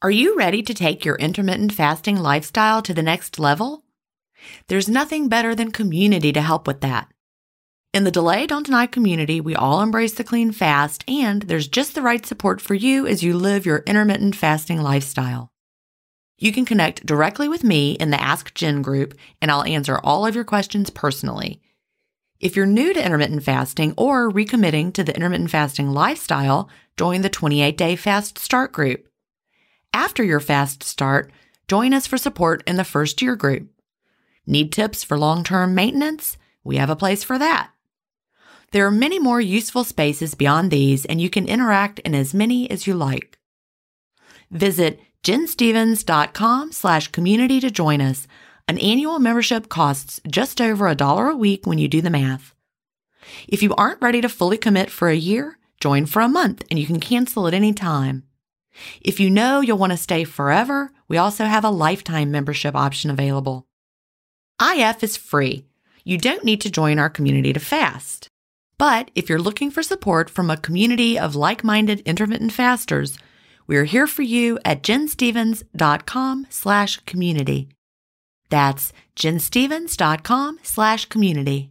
Are you ready to take your intermittent fasting lifestyle to the next level? There's nothing better than community to help with that. In the Delay Don't Deny community, we all embrace the clean fast, and there's just the right support for you as you live your intermittent fasting lifestyle. You can connect directly with me in the Ask Jen group, and I'll answer all of your questions personally. If you're new to intermittent fasting or recommitting to the intermittent fasting lifestyle, join the 28-Day Fast Start group. After your fast start, join us for support in the First Year group. Need tips for long-term maintenance? We have a place for that. There are many more useful spaces beyond these, and you can interact in as many as you like. Visit jenstevens.com/community to join us. An annual membership costs just over $1 a week when you do the math. If you aren't ready to fully commit for a year, join for a month and you can cancel at any time. If you know you'll want to stay forever, we also have a lifetime membership option available. IF is free. You don't need to join our community to fast. But if you're looking for support from a community of like-minded intermittent fasters, we're here for you at jenstevens.com/community. That's jenstevens.com/community.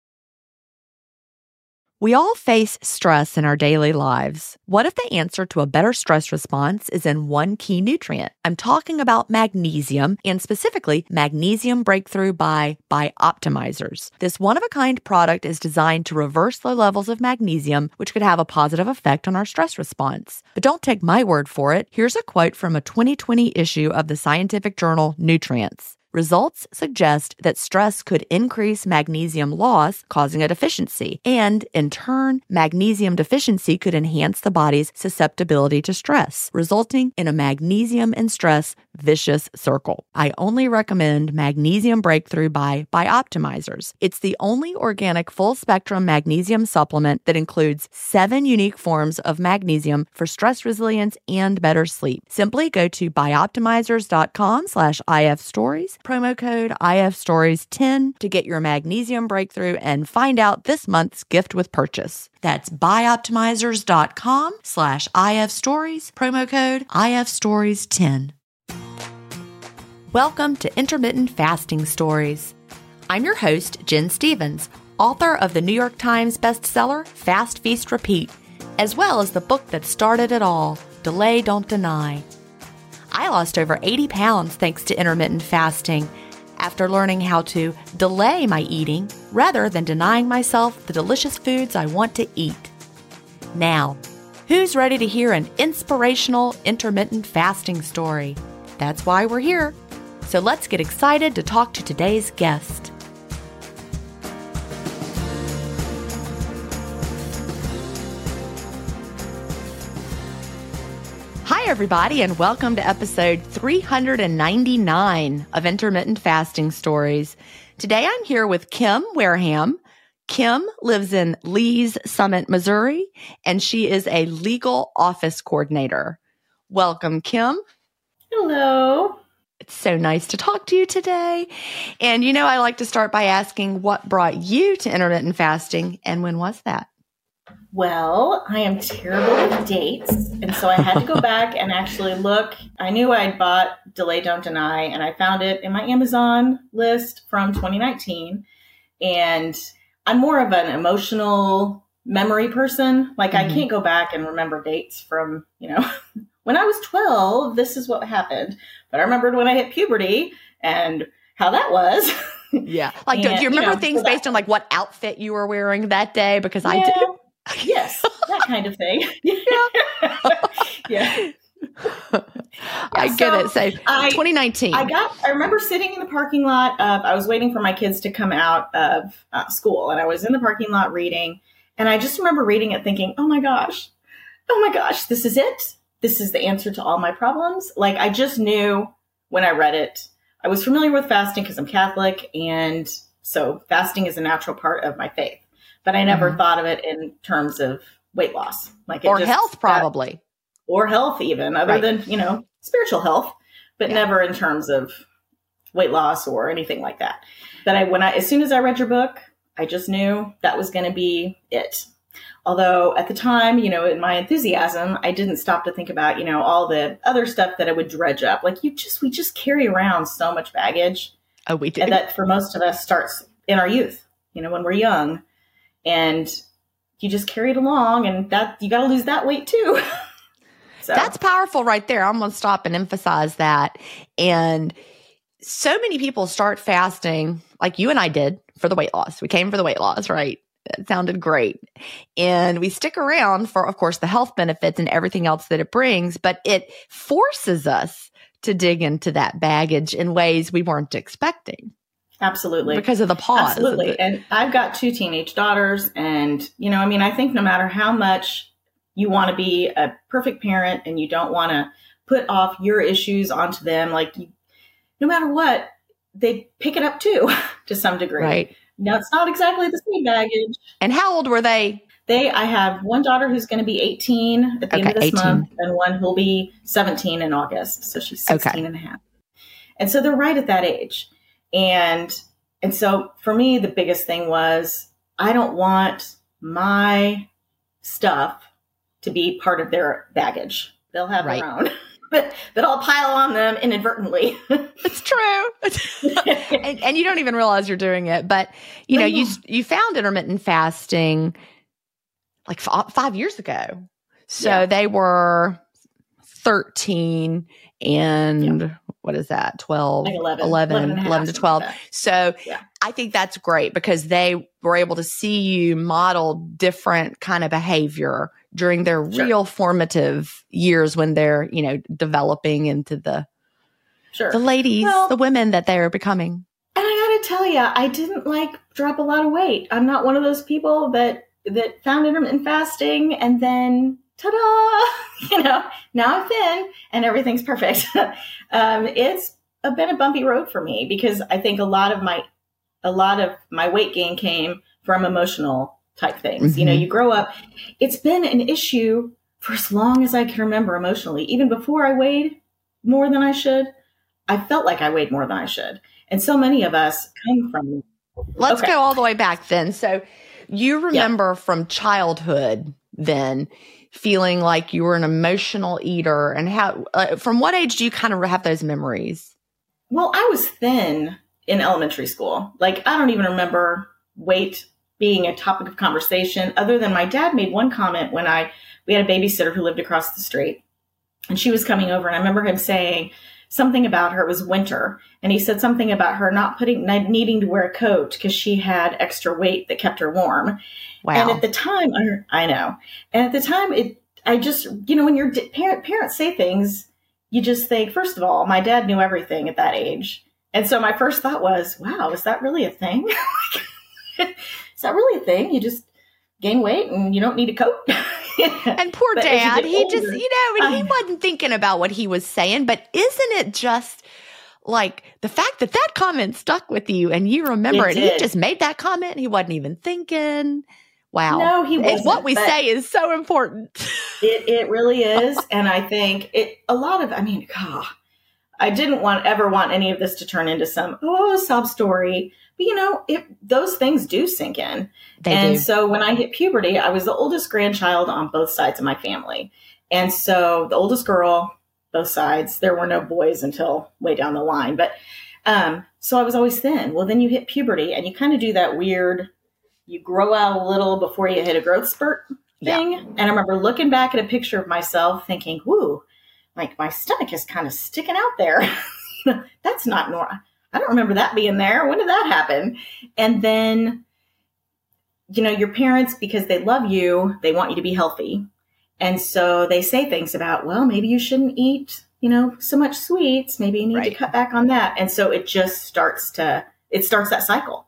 We all face stress in our daily lives. What if the answer to a better stress response is in one key nutrient? I'm talking about magnesium, and specifically Magnesium Breakthrough by Bioptimizers. This one-of-a-kind product is designed to reverse low levels of magnesium, which could have a positive effect on our stress response. But don't take my word for it. Here's a quote from a 2020 issue of the scientific journal Nutrients. Results suggest that stress could increase magnesium loss, causing a deficiency, and in turn, magnesium deficiency could enhance the body's susceptibility to stress, resulting in a magnesium and stress vicious circle. I only recommend Magnesium Breakthrough by Bioptimizers. It's the only organic full-spectrum magnesium supplement that includes 7 unique forms of magnesium for stress resilience and better sleep. Simply go to bioptimizers.com/IFstories, promo code IFstories10 to get your Magnesium Breakthrough and find out this month's gift with purchase. That's bioptimizers.com/IFstories, promo code IFstories10. Welcome to Intermittent Fasting Stories. I'm your host, Jen Stevens, author of the New York Times bestseller, Fast, Feast, Repeat, as well as the book that started it all, Delay Don't Deny. I lost over 80 pounds thanks to intermittent fasting after learning how to delay my eating rather than denying myself the delicious foods I want to eat. Now, who's ready to hear an inspirational intermittent fasting story? That's why we're here. So let's get excited to talk to today's guest. Hi, everybody, and welcome to episode 399 of Intermittent Fasting Stories. Today, I'm here with Kim Wareham. Kim lives in Lee's Summit, Missouri, and she is a legal office coordinator. Welcome, Kim. Hello. It's so nice to talk to you today. And you know, I like to start by asking what brought you to intermittent fasting and when was that? Well, I am terrible with dates. And so I had to go back and actually look. I knew I'd bought Delay Don't Deny, and I found it in my Amazon list from 2019. And I'm more of an emotional memory person. Like I can't go back and remember dates from, when I was 12, this is what happened. But I remembered when I hit puberty and how that was. Yeah. Like, do you remember things based on like what outfit you were wearing that day? Because I do. Yes, that kind of thing. Yeah. I get it. So 2019. I remember sitting in the parking lot I was waiting for my kids to come out of school, and I was in the parking lot reading, and I just remember reading it thinking, oh my gosh, this is it. This is the answer to all my problems. Like, I just knew when I read it. I was familiar with fasting because I'm Catholic, and so fasting is a natural part of my faith. But I never thought of it in terms of weight loss. Or health, probably. Or health even, other than, spiritual health, but never in terms of weight loss or anything like that. But as soon as I read your book, I just knew that was going to be it. Although at the time, in my enthusiasm, I didn't stop to think about, all the other stuff that I would dredge up. Like we just carry around so much baggage. Oh, we do. And that for most of us starts in our youth, when we're young, and you just carry it along, and that you got to lose that weight too. So that's powerful right there. I'm going to stop and emphasize that. And so many people start fasting like you and I did for the weight loss. We came for the weight loss, right? It sounded great. And we stick around for, of course, the health benefits and everything else that it brings, but it forces us to dig into that baggage in ways we weren't expecting. Absolutely. Because of the pause. Absolutely. And I've got 2 teenage daughters, and, I think no matter how much you want to be a perfect parent and you don't want to put off your issues onto them, no matter what, they pick it up too, to some degree. Right. Now, it's not exactly the same baggage. And how old were they? I have one daughter who's going to be 18 at the end of this 18. month, and one who'll be 17 in August. So she's 16 and a half. And so they're right at that age. And so for me, the biggest thing was, I don't want my stuff to be part of their baggage. They'll have their own. That I'll pile on them inadvertently. It's true. and you don't even realize you're doing it. But, you found intermittent fasting like 5 years ago. So they were 13 and what is that? 12, like 11 to 12. So yeah. I think that's great because they were able to see you model different kind of behavior during their real formative years when they're, developing into the ladies, the women that they're becoming. And I got to tell you, I didn't drop a lot of weight. I'm not one of those people that found intermittent fasting and then ta-da, now I'm thin and everything's perfect. It's been a bumpy road for me because I think a lot of my weight gain came from emotional type things. Mm-hmm. You grow up, it's been an issue for as long as I can remember emotionally. Even before I weighed more than I should, I felt like I weighed more than I should. And so many of us come from. Let's go all the way back then. So you remember from childhood then feeling like you were an emotional eater, and how, from what age do you kind of have those memories? Well, I was thin in elementary school. I don't even remember weight being a topic of conversation, other than my dad made one comment when we had a babysitter who lived across the street, and she was coming over, and I remember him saying something about her. It was winter, and he said something about her not needing to wear a coat because she had extra weight that kept her warm. Wow. And at the time, I know. And at the time, I just, when your parents say things, you just think, first of all, my dad knew everything at that age. And so my first thought was, wow, is that really a thing? Is that really a thing? You just gain weight and you don't need a coat? And poor Dad, he just, and he wasn't thinking about what he was saying, but isn't it just like the fact that comment stuck with you and you remember it? He just made that comment. He wasn't even thinking. Wow. No, he wasn't. What we say is so important. It really is. And I think I didn't ever want any of this to turn into some, sob story. But, those things do sink in. They do. So when I hit puberty, I was the oldest grandchild on both sides of my family. And so the oldest girl, both sides, there were no boys until way down the line. But so I was always thin. Well, then you hit puberty and you kind of do that weird, you grow out a little before you hit a growth spurt thing. Yeah. And I remember looking back at a picture of myself thinking, whoo, my stomach is kind of sticking out there. That's not normal. I don't remember that being there. When did that happen? And then, your parents, because they love you, they want you to be healthy. And so they say things about, well, maybe you shouldn't eat, so much sweets. Maybe you need to cut back on that. And so it just starts that cycle,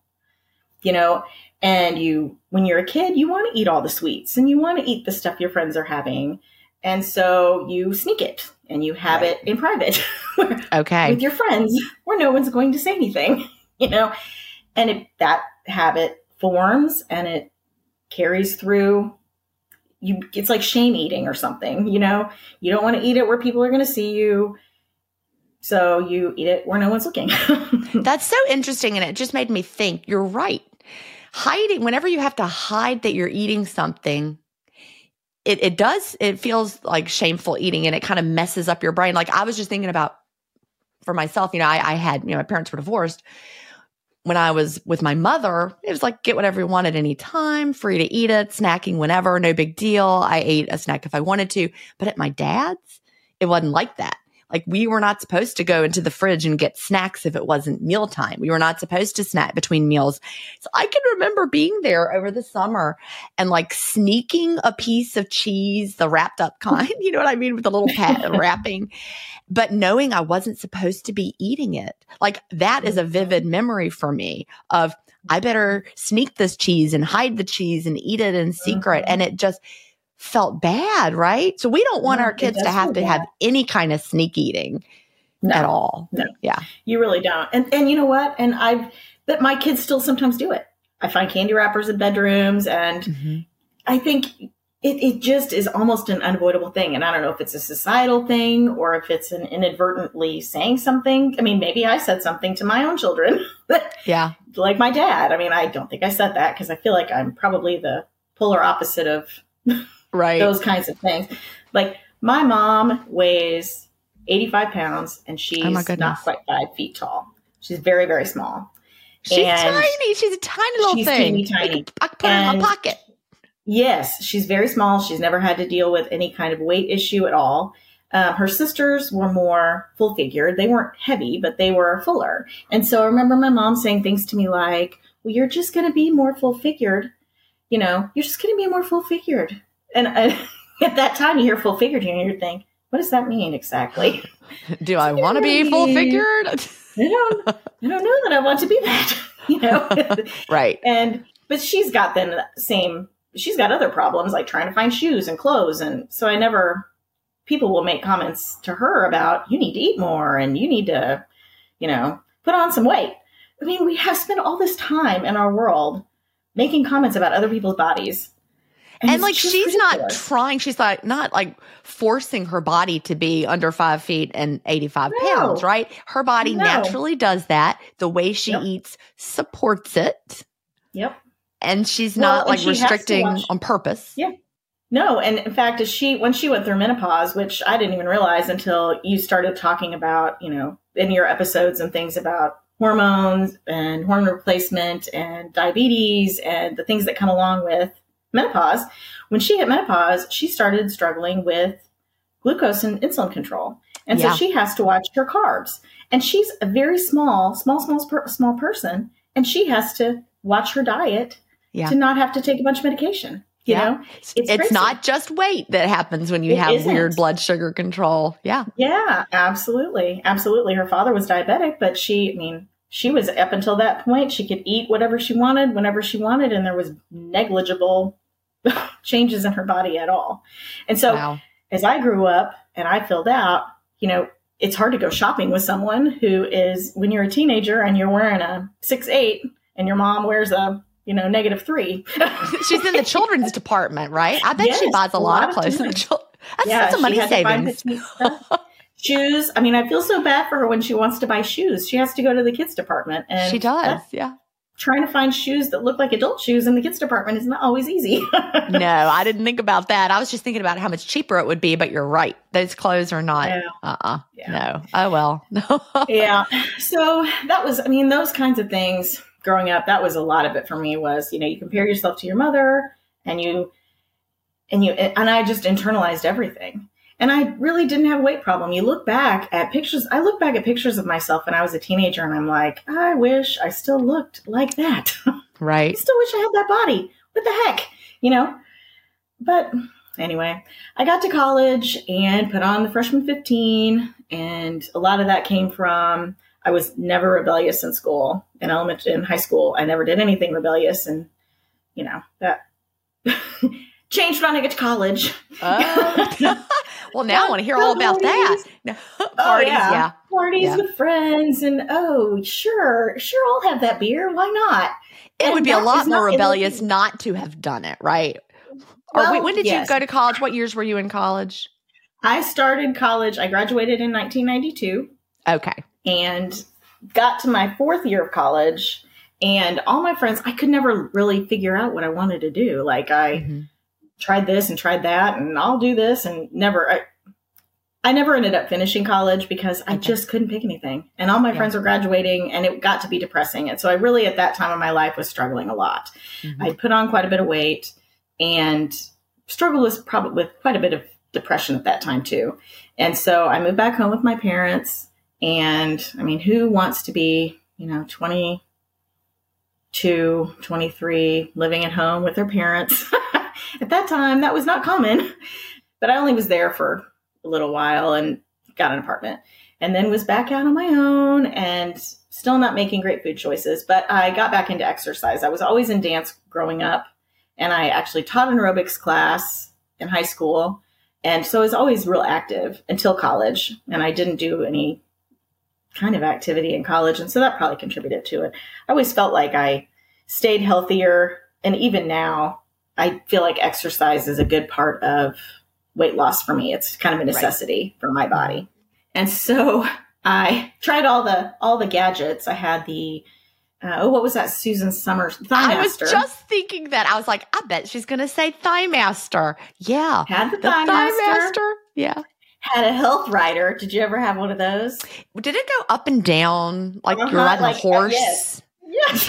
and when you're a kid, you want to eat all the sweets and you want to eat the stuff your friends are having. And so you sneak it and you have it in private with your friends where no one's going to say anything, and that habit forms and it carries through. It's like shame eating or something, you don't want to eat it where people are going to see you. So you eat it where no one's looking. That's so interesting. And it just made me think, you're right. hiding, whenever you have to hide that you're eating something, it feels like shameful eating, and it kind of messes up your brain. Like I was just thinking about for myself, I had, my parents were divorced. When I was with my mother, it was like get whatever you want at any time, free to eat it, snacking whenever, no big deal. I ate a snack if I wanted to. But at my dad's, it wasn't like that. Like we were not supposed to go into the fridge and get snacks if it wasn't mealtime. We were not supposed to snack between meals. So I can remember being there over the summer and like sneaking a piece of cheese, the wrapped up kind, you know what I mean? With the little wrapping, but knowing I wasn't supposed to be eating it. Like that is a vivid memory for me of I better sneak this cheese and hide the cheese and eat it in secret. And it just felt bad, right? So we don't want our kids to have to have any kind of sneak eating at all. No. Yeah. You really don't. And you know what? But my kids still sometimes do it. I find candy wrappers in bedrooms, and I think it just is almost an unavoidable thing. And I don't know if it's a societal thing or if it's an inadvertently saying something. I mean, maybe I said something to my own children. Yeah. Like my dad. I mean, I don't think I said that because I feel like I'm probably the polar opposite of right. those kinds of things. Like my mom weighs 85 pounds and she's not quite 5 feet tall. She's very, very small. She's tiny. She's a tiny little thing. She's tiny. I could put her in my pocket. Yes, she's very small. She's never had to deal with any kind of weight issue at all. Her sisters were more full figured. They weren't heavy, but they were fuller. And so I remember my mom saying things to me like, well, you're just going to be more full figured. You're just going to be more full figured. And at that time, you hear full figured and you think, what does that mean exactly? Do I want to be full figured? I don't know that I want to be that, Right. But she's got she's got other problems like trying to find shoes and clothes. And so people will make comments to her about, you need to eat more and you need to, put on some weight. I mean, we have spent all this time in our world making comments about other people's bodies. And like, she's not trying, she's like not like forcing her body to be under 5 feet and 85 pounds, right? Her body naturally does that. The way she eats supports it. Yep. And she's not like restricting on purpose. Yeah. No. And in fact, when she went through menopause, which I didn't even realize until you started talking about, in your episodes and things about hormones and hormone replacement and diabetes and the things that come along with menopause. When she hit menopause, she started struggling with glucose and insulin control. And so she has to watch her carbs. And she's a very small person. And she has to watch her diet to not have to take a bunch of medication. You know, it's not just weight that happens when you have weird blood sugar control. Yeah. Yeah, absolutely. Absolutely. Her father was diabetic, but she was up until that point. She could eat whatever she wanted, whenever she wanted. And there was negligible changes in her body at all. And so as I grew up and I filled out, it's hard to go shopping with someone who is, when you're a teenager and you're wearing a 6'8" and your mom wears a, -3. She's in the children's department, right? I bet she buys a lot of clothes in the children. That's some money savings. Shoes. I mean, I feel so bad for her when she wants to buy shoes. She has to go to the kids department. And she does. Trying to find shoes that look like adult shoes in the kids department is not always easy. No, I didn't think about that. I was just thinking about how much cheaper it would be, but you're right. Those clothes are not. No. Oh, well. Yeah. So that was, those kinds of things growing up, that was a lot of it for me was, you compare yourself to your mother and I just internalized everything. And I really didn't have a weight problem. You look back at pictures. I look back at pictures of myself when I was a teenager and I'm like, I wish I still looked like that. Right. I still wish I had that body. What the heck? But anyway, I got to college and put on the freshman 15. And a lot of that came from, I was never rebellious in school, in high school. I never did anything rebellious. And, that changed when I get to college. Well, now I want to hear all about that. Parties, Parties with friends. And, sure, I'll have that beer. Why not? It would be a lot more rebellious not to have done it, right? Well, when did you go to college? What years were you in college? I started college. I graduated in 1992. Okay. And got to my 4th year of college And all my friends, I could never really figure out what I wanted to do. Like I tried this and tried that, and I'll do this, and I never ended up finishing college because I just couldn't pick anything. And all my friends were graduating, and it got to be depressing. And so I really, at that time of my life, was struggling a lot. I put on quite a bit of weight and struggled with quite a bit of depression at that time too. And so I moved back home with my parents. And I mean, who wants to be, 22, 23, living at home with their parents? At that time, that was not common. But I only was there for a little while and got an apartment, and then was back out on my own and still not making great food choices. But I got back into exercise. I was always in dance growing up, and I actually taught an aerobics class in high school. And so I was always real active until college, and I didn't do any kind of activity in college. And so that probably contributed to it. I always felt like I stayed healthier. And even now, I feel like exercise is a good part of weight loss for me. It's kind of a necessity for my body. And so I tried all the gadgets. I had the, what was that? Susan Summers Thighmaster. I was just thinking that. I was like, I bet she's going to say Thighmaster. Yeah. Had the Thighmaster. Yeah. Had a Health Rider. Did you ever have one of those? Did it go up and down like you're riding a horse? Yes.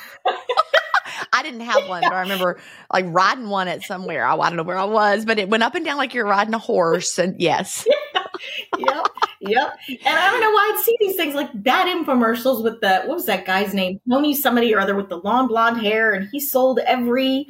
I didn't have one, but I remember like riding one at somewhere. I don't know where I was, but it went up and down like you're riding a horse. And yes. Yep. And I don't know why I'd see these things like bad infomercials with what was that guy's name? Tony somebody or other with the long blonde hair. And he sold every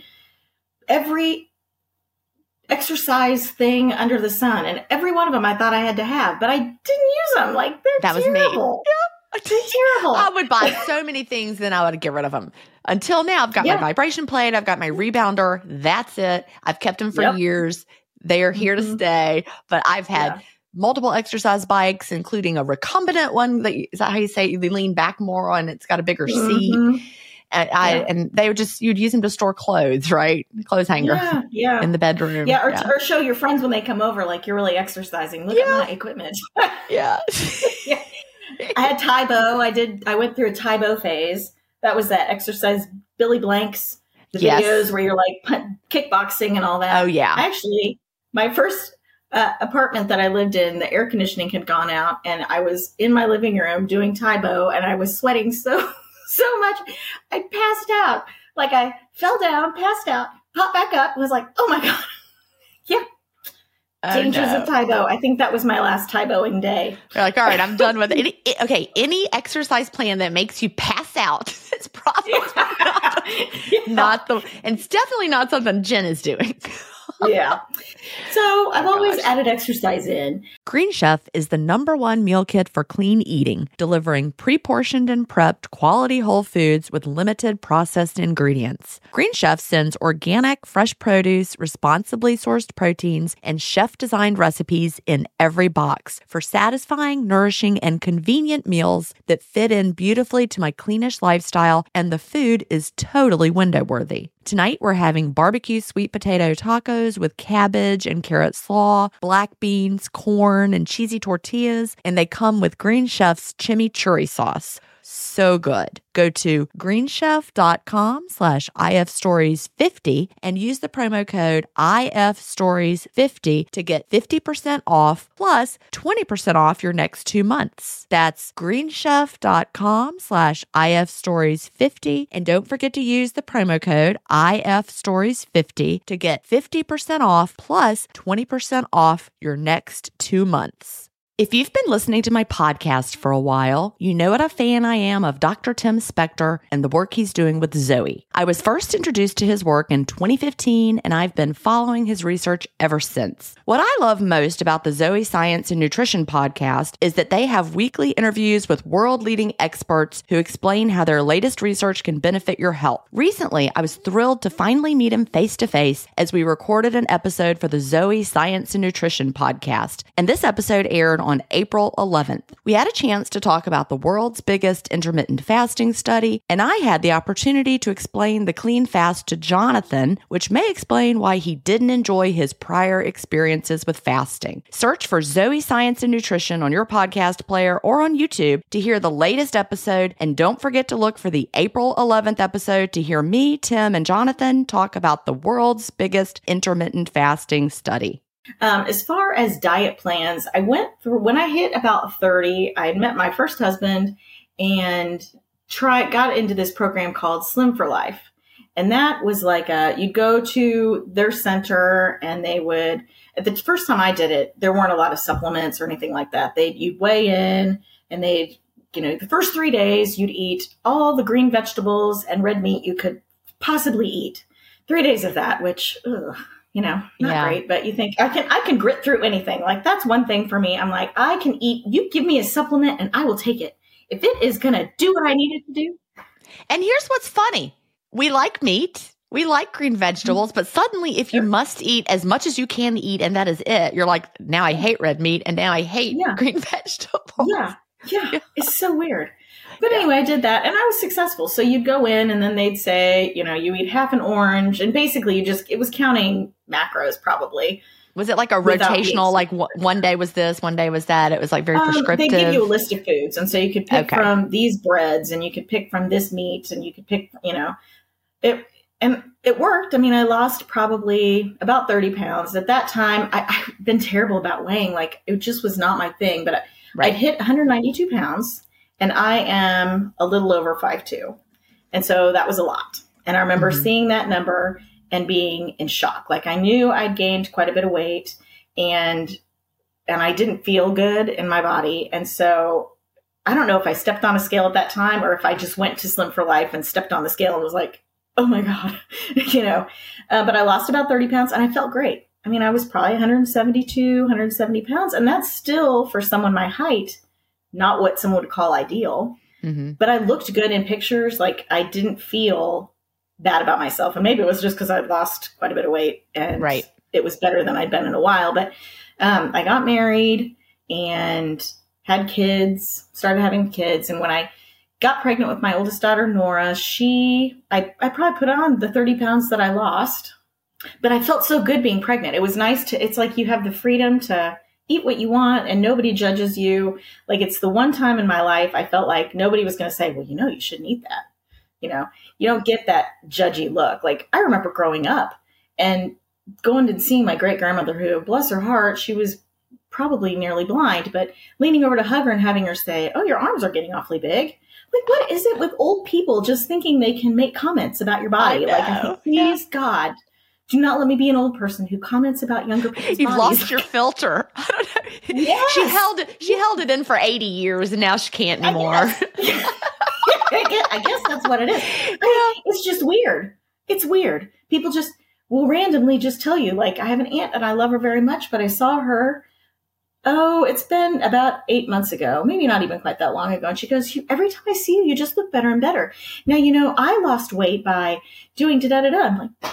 exercise thing under the sun. And every one of them I thought I had to have, but I didn't use them. Like they're terrible. That was me. They're terrible. I would buy so many things, then I would get rid of them. Until now, I've got my vibration plate. I've got my rebounder. That's it. I've kept them for years. They are here to stay. But I've had multiple exercise bikes, including a recombinant one. Is that how you say it? You lean back more on. It's got a bigger seat. And they would you'd use them to store clothes, right? Clothes hanger in the bedroom. Yeah, or show your friends when they come over, like you're really exercising. Look at my equipment. Yeah. I had Tybo. I went through a Tybo phase. That was that exercise, Billy Blanks, the videos where you're like kickboxing and all that. Oh, yeah. Actually, my first apartment that I lived in, the air conditioning had gone out, and I was in my living room doing Tybo, and I was sweating so much. I passed out. Like I fell down, passed out, popped back up, was like, oh my God. Yeah. Dangers of Tybo. I think that was my last Tyboing day. You're like, all right, I'm done with it. Any exercise plan that makes you pass out is probably not and it's definitely not something Jen is doing. Yeah. So I've always added exercise in. Green Chef is the #1 meal kit for clean eating, delivering pre-portioned and prepped quality whole foods with limited processed ingredients. Green Chef sends organic, fresh produce, responsibly sourced proteins, and chef-designed recipes in every box for satisfying, nourishing, and convenient meals that fit in beautifully to my cleanish lifestyle, and the food is totally window-worthy. Tonight, we're having barbecue sweet potato tacos with cabbage and carrot slaw, black beans, corn, and cheesy tortillas, and they come with Green Chef's chimichurri sauce. So good. Go to greenchef.com/ifstories50 and use the promo code IFstories50 to get 50% off plus 20% off your next 2 months. That's greenchef.com/IFstories50. And don't forget to use the promo code IFstories50 to get 50% off plus 20% off your next 2 months. If you've been listening to my podcast for a while, you know what a fan I am of Dr. Tim Spector and the work he's doing with Zoe. I was first introduced to his work in 2015, and I've been following his research ever since. What I love most about the Zoe Science and Nutrition podcast is that they have weekly interviews with world-leading experts who explain how their latest research can benefit your health. Recently, I was thrilled to finally meet him face-to-face as we recorded an episode for the Zoe Science and Nutrition podcast, and this episode aired on April 11th. We had a chance to talk about the world's biggest intermittent fasting study, and I had the opportunity to explain the clean fast to Jonathan, which may explain why he didn't enjoy his prior experiences with fasting. Search for Zoe Science and Nutrition on your podcast player or on YouTube to hear the latest episode, and don't forget to look for the April 11th episode to hear me, Tim, and Jonathan talk about the world's biggest intermittent fasting study. As far as diet plans, I went through, when I hit about 30, I had met my first husband and got into this program called Slim for Life. And that was like you'd go to their center and they would, the first time I did it, there weren't a lot of supplements or anything like that. You'd weigh in and they'd, the first 3 days you'd eat all the green vegetables and red meat you could possibly eat. 3 days of that, which, not great, but you think I can grit through anything. Like that's one thing for me. I'm like, I can eat, you give me a supplement and I will take it. If it is going to do what I need it to do. And here's what's funny. We like meat. We like green vegetables, but suddenly if you must eat as much as you can eat and that is it, you're like, now I hate red meat and now I hate green vegetables. Yeah. It's so weird. But anyway, I did that and I was successful. So you'd go in and then they'd say, you eat half an orange and basically it was counting macros probably. Was it like a rotational, like one day was this, one day was that? It was like very prescriptive. They give you a list of foods. And so you could pick from these breads and you could pick from this meat and you could pick, it worked. I mean, I lost probably about 30 pounds. At that time, I've been terrible about weighing. Like it just was not my thing, but I'd hit 192 pounds and I am a little over 5'2". And so that was a lot. And I remember seeing that number and being in shock. Like I knew I'd gained quite a bit of weight and I didn't feel good in my body. And so I don't know if I stepped on a scale at that time or if I just went to Slim for Life and stepped on the scale and was like, oh my God, but I lost about 30 pounds and I felt great. I mean, I was probably 170 pounds. And that's still for someone my height, not what someone would call ideal, but I looked good in pictures. Like I didn't feel bad about myself. And maybe it was just because I'd lost quite a bit of weight and it was better than I'd been in a while. But I got married and had kids, started having kids. And when I got pregnant with my oldest daughter, Nora, I probably put on the 30 pounds that I lost, but I felt so good being pregnant. It was nice it's like you have the freedom to eat what you want and nobody judges you. Like it's the one time in my life I felt like nobody was going to say, well, you shouldn't eat that. You don't get that judgy look. Like I remember growing up and going and seeing my great grandmother who, bless her heart, she was probably nearly blind, but leaning over to hug her and having her say, oh, your arms are getting awfully big. Like, what is it with old people just thinking they can make comments about your body? I think, please God, do not let me be an old person who comments about younger people's You've bodies. lost your filter. I don't know. Yes. She held it in for 80 years and now she can't anymore. I guess that's what it is. It's just weird. It's weird. People just will randomly just tell you, like, I have an aunt and I love her very much, but I saw her, it's been about 8 months ago, maybe not even quite that long ago. And she goes, every time I see you, you just look better and better. Now, I lost weight by doing da-da-da-da. I'm like,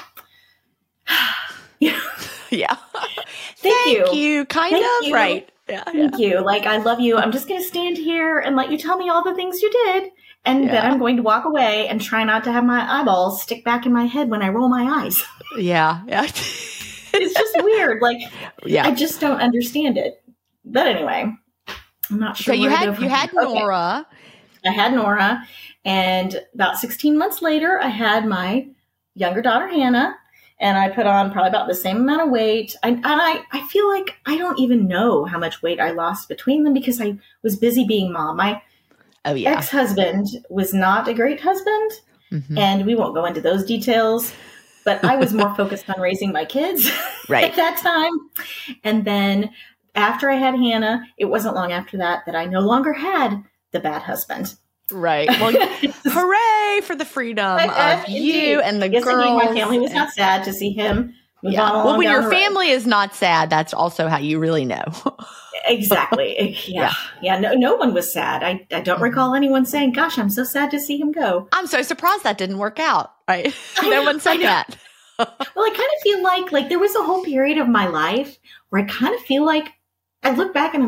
yeah. Thank you. Kind of. Right. Yeah, Thank you. Like, I love you. I'm just going to stand here and let you tell me all the things you did. And then I'm going to walk away and try not to have my eyeballs stick back in my head when I roll my eyes. Yeah. It's just weird. Like, I just don't understand it. But anyway, I'm not sure. So you had Nora. I had Nora. And about 16 months later, I had my younger daughter, Hannah. And I put on probably about the same amount of weight. And I feel like I don't even know how much weight I lost between them because I was busy being mom. My ex-husband was not a great husband. And we won't go into those details. But I was more focused on raising my kids at that time. And then after I had Hannah, it wasn't long after that I no longer had the bad husband. Right. Well, hooray for the freedom of you and the girls. My family was not sad to see him move on along. Well, when your family is not sad, that's also how you really know. Exactly. Yeah. No one was sad. I don't recall anyone saying, gosh, I'm so sad to see him go. I'm so surprised that didn't work out. Right. No one said that. Well, I kind of feel like there was a whole period of my life where I kind of feel like I look back and I'm like,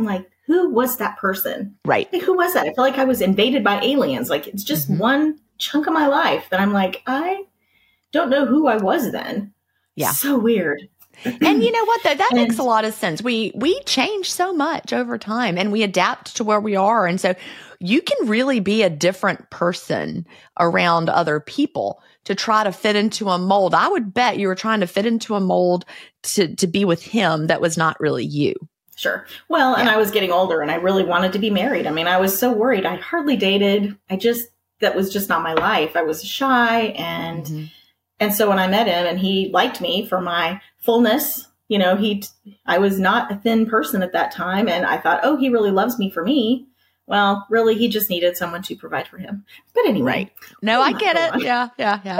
who was that person? Right. Like, who was that? I feel like I was invaded by aliens. Like, it's just one chunk of my life that I'm like, I don't know who I was then. Yeah. So weird. And you know what, though? That makes a lot of sense. We change so much over time and we adapt to where we are. And so you can really be a different person around other people to try to fit into a mold. I would bet you were trying to fit into a mold to be with him that was not really you. Sure. Well, and I was getting older and I really wanted to be married. I mean, I was so worried. I hardly dated. That was just not my life. I was shy. And so when I met him and he liked me for my fullness, you know, I was not a thin person at that time. And I thought, oh, he really loves me for me. Well, really, he just needed someone to provide for him. But anyway. Right. No, I get it. Yeah.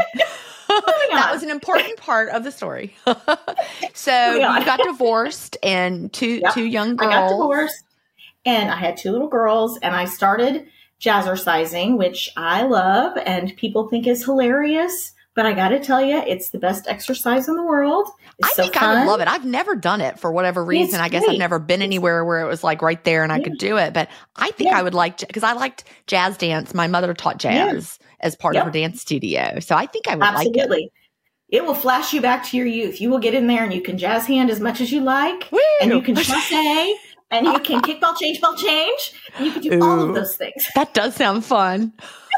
That was an important part of the story. So you got divorced and two young girls. I got divorced and I had 2 little girls and I started jazzercising, which I love and people think is hilarious. But I got to tell you, it's the best exercise in the world. I think I would love it. I've never done it for whatever reason. I guess I've never been anywhere where it was like right there and I could do it. But I think I would like, because I liked jazz dance. My mother taught jazz as part of her dance studio. So I think I would like it. It will flash you back to your youth. You will get in there and you can jazz hand as much as you like. Woo! And you can chasse and you can kick ball change. And you can do all of those things. That does sound fun.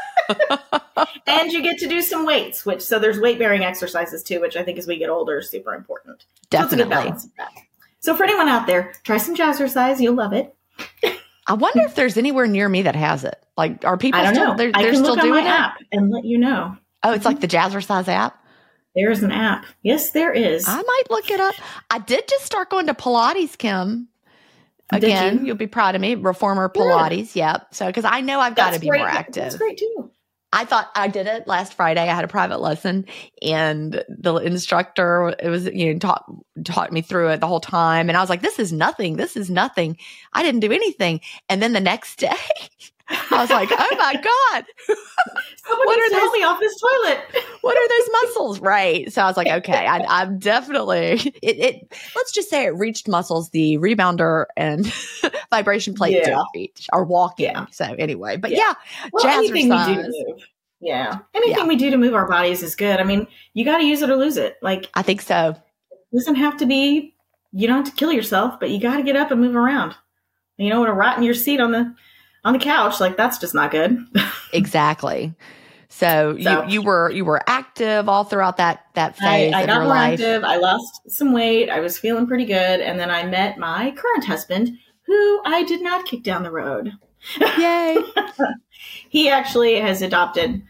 And you get to do some weights, so there's weight bearing exercises too, which I think as we get older is super important. Definitely. So it's a good balance of that. So for anyone out there, try some jazzercise. You'll love it. I wonder if there's anywhere near me that has it. Like, are people still, they're I can still look on doing my it? app and let you know. Oh, it's like the Jazzercise app? There's an app. Yes, there is. I might look it up. I did just start going to Pilates, Kim. Again, you'll be proud of me. Reformer Pilates. Yep. So, because I know I've got to be more active. That's great too. I thought I did it last Friday. I had a private lesson and the instructor, it was, taught me through it the whole time. And I was like, this is nothing. I didn't do anything. And then the next day I was like, oh my God. Someone needs to help me off this toilet. What are those muscles? Right. So I was like, okay, I'm definitely, let's just say it reached muscles, the rebounder and vibration plate don't reach, or walking. Yeah. So anyway, but well, anything we do to move. Yeah. Anything we do to move our bodies is good. I mean, you got to use it or lose it. Like, I think so. It doesn't have to be, you don't have to kill yourself, but you got to get up and move around. You don't want to rot in your seat on the couch. Like, that's just not good. Exactly. So you were active all throughout that phase I of got your more life. active. I lost some weight. I was feeling pretty good. And then I met my current husband, who I did not kick down the road. Yay. He actually has adopted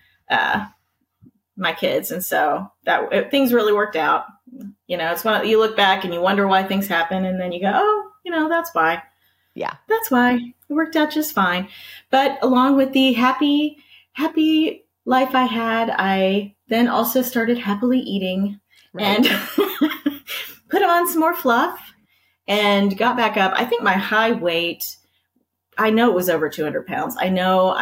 my kids. And so things really worked out. It's when you look back and you wonder why things happen. And then you go, oh, that's why. Yeah. That's why it worked out just fine. But along with the happy life I had, I then also started happily eating and put on some more fluff and got back up. I think my high weight, I know it was over 200 pounds. I know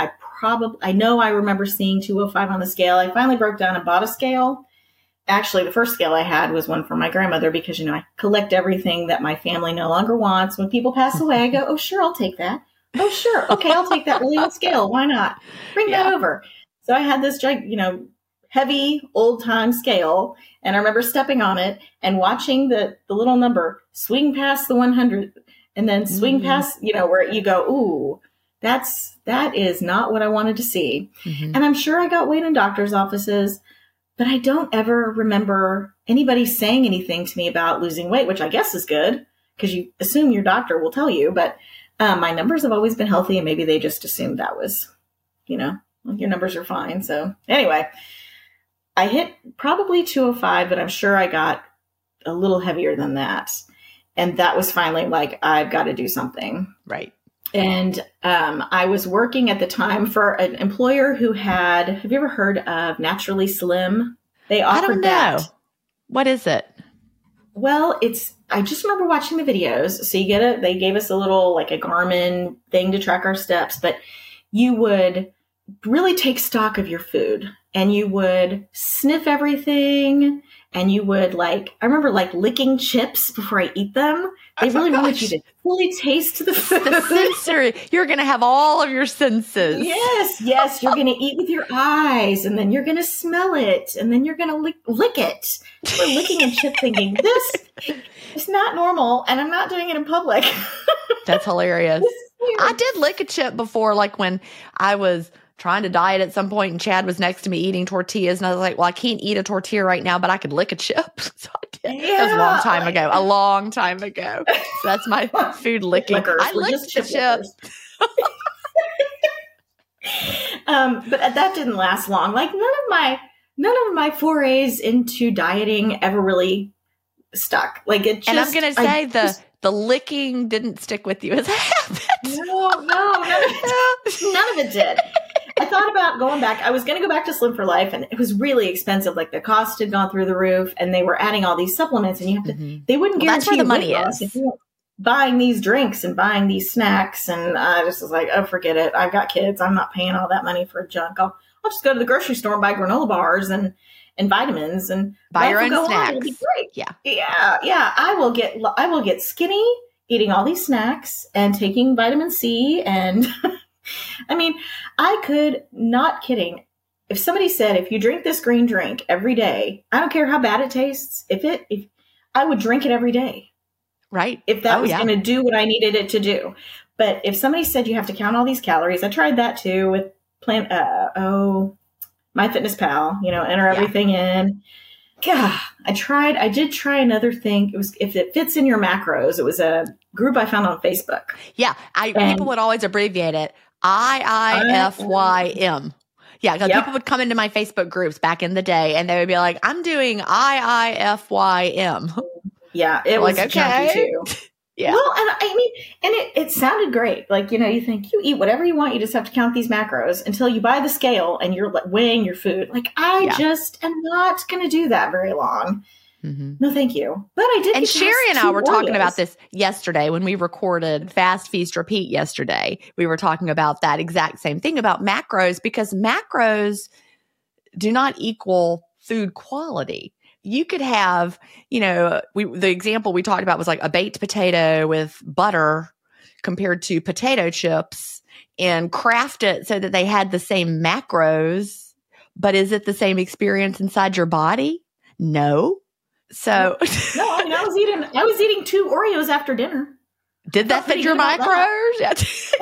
I remember seeing 205 on the scale. I finally broke down and bought a scale. Actually, the first scale I had was one from my grandmother because, I collect everything that my family no longer wants. When people pass away, I go, oh, sure, I'll take that. Oh, sure. Okay, I'll take that really old scale. Why not? Bring that over. So I had this, heavy old time scale. And I remember stepping on it and watching the little number swing past the 100 and then swing past, where you go, ooh, that is not what I wanted to see. Mm-hmm. And I'm sure I got weighed in doctor's offices, but I don't ever remember anybody saying anything to me about losing weight, which I guess is good because you assume your doctor will tell you. But my numbers have always been healthy, and maybe they just assumed that was, your numbers are fine. So anyway, I hit probably 205, but I'm sure I got a little heavier than that. And that was finally like, I've got to do something. Right. And I was working at the time for an employer who have you ever heard of Naturally Slim? They offered I don't know. that. What is it? Well, I just remember watching the videos. So they gave us a little, like a Garmin thing to track our steps, but you would really take stock of your food. and you would sniff everything, and you would I remember licking chips before I eat them. They really wanted you to fully taste the food. The sensory. You're going to have all of your senses. Yes. You're going to eat with your eyes, and then you're going to smell it, and then you're going to lick it. We're licking a chip thinking, this is not normal, and I'm not doing it in public. That's hilarious. I did lick a chip before, when I was trying to diet at some point and Chad was next to me eating tortillas, and I was like, well, I can't eat a tortilla right now, but I could lick a chip. So I did. Yeah. That was a long time ago. So that's my food licking. I licked the chip. But that didn't last long. None of my forays into dieting ever really stuck. And I'm going to say the licking didn't stick with you as a habit. No, none of it did. I thought about going back. I was going to go back to Slim for Life, and it was really expensive. The cost had gone through the roof, and they were adding all these supplements, and you have to. They wouldn't guarantee that's where the money is. If you were buying these drinks and buying these snacks, and I just was like, oh, forget it. I've got kids. I'm not paying all that money for junk. I'll just go to the grocery store and buy granola bars and vitamins and buy your own snacks. It'll be great. Yeah. I will get skinny eating all these snacks and taking vitamin C. And I mean, I could, not kidding. If somebody said, if you drink this green drink every day, I don't care how bad it tastes. If I would drink it every day. Right. If that was going to do what I needed it to do. But if somebody said you have to count all these calories, I tried that too with MyFitnessPal, enter everything in. God, I did try another thing. It was, if it fits in your macros, it was a group I found on Facebook. Yeah. People would always abbreviate it IIFYM. Yeah. Because people would come into my Facebook groups back in the day and they would be like, I'm doing IIFYM. Yeah. It was junky too. Yeah. Well, and I mean, and it sounded great. You think you eat whatever you want. You just have to count these macros until you buy the scale and you're weighing your food. I just am not going to do that very long. Mm-hmm. No, thank you. But I did. And Sherry and I were talking about this yesterday when we recorded Fast Feast Repeat yesterday. We were talking about that exact same thing about macros, because macros do not equal food quality. You could have, the example we talked about was a baked potato with butter compared to potato chips, and craft it so that they had the same macros, but is it the same experience inside your body? No. So no, I mean, I was eating 2 Oreos after dinner. Did that fit your macros? Yeah.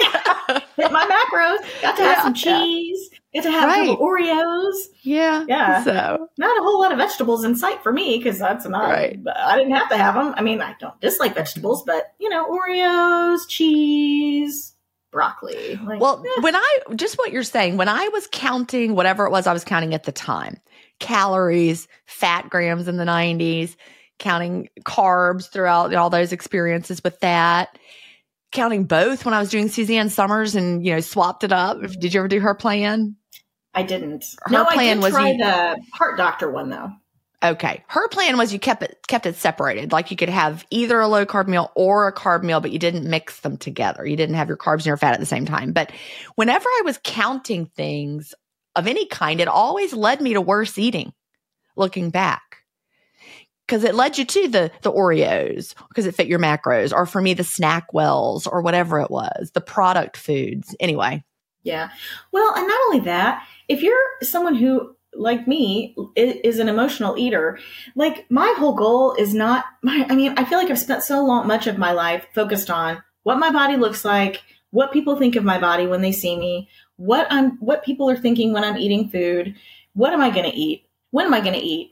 Fit my macros. Got to have some cheese. Got to have little Oreos. Yeah. So not a whole lot of vegetables in sight for me, because that's not. Right. I didn't have to have them. I mean, I don't dislike vegetables, but Oreos, cheese, broccoli. What you're saying, when I was counting whatever it was I was counting at the time, calories, fat grams in the 90s. Counting carbs throughout all those experiences with that, counting both when I was doing Suzanne Summers and, swapped it up. Did you ever do her plan? I didn't. Her plan was try the Heart Doctor one though. Okay. Her plan was you kept it separated. You could have either a low carb meal or a carb meal, but you didn't mix them together. You didn't have your carbs and your fat at the same time. But whenever I was counting things of any kind, it always led me to worse eating, looking back. Because it led you to the Oreos because it fit your macros, or for me, the SnackWells or whatever it was, the product foods. Anyway. Yeah. Well, and not only that, if you're someone who, like me, is an emotional eater, my whole goal is not I feel like I've spent much of my life focused on what my body looks like, what people think of my body when they see me, what people are thinking when I'm eating food, what am I going to eat? When am I going to eat?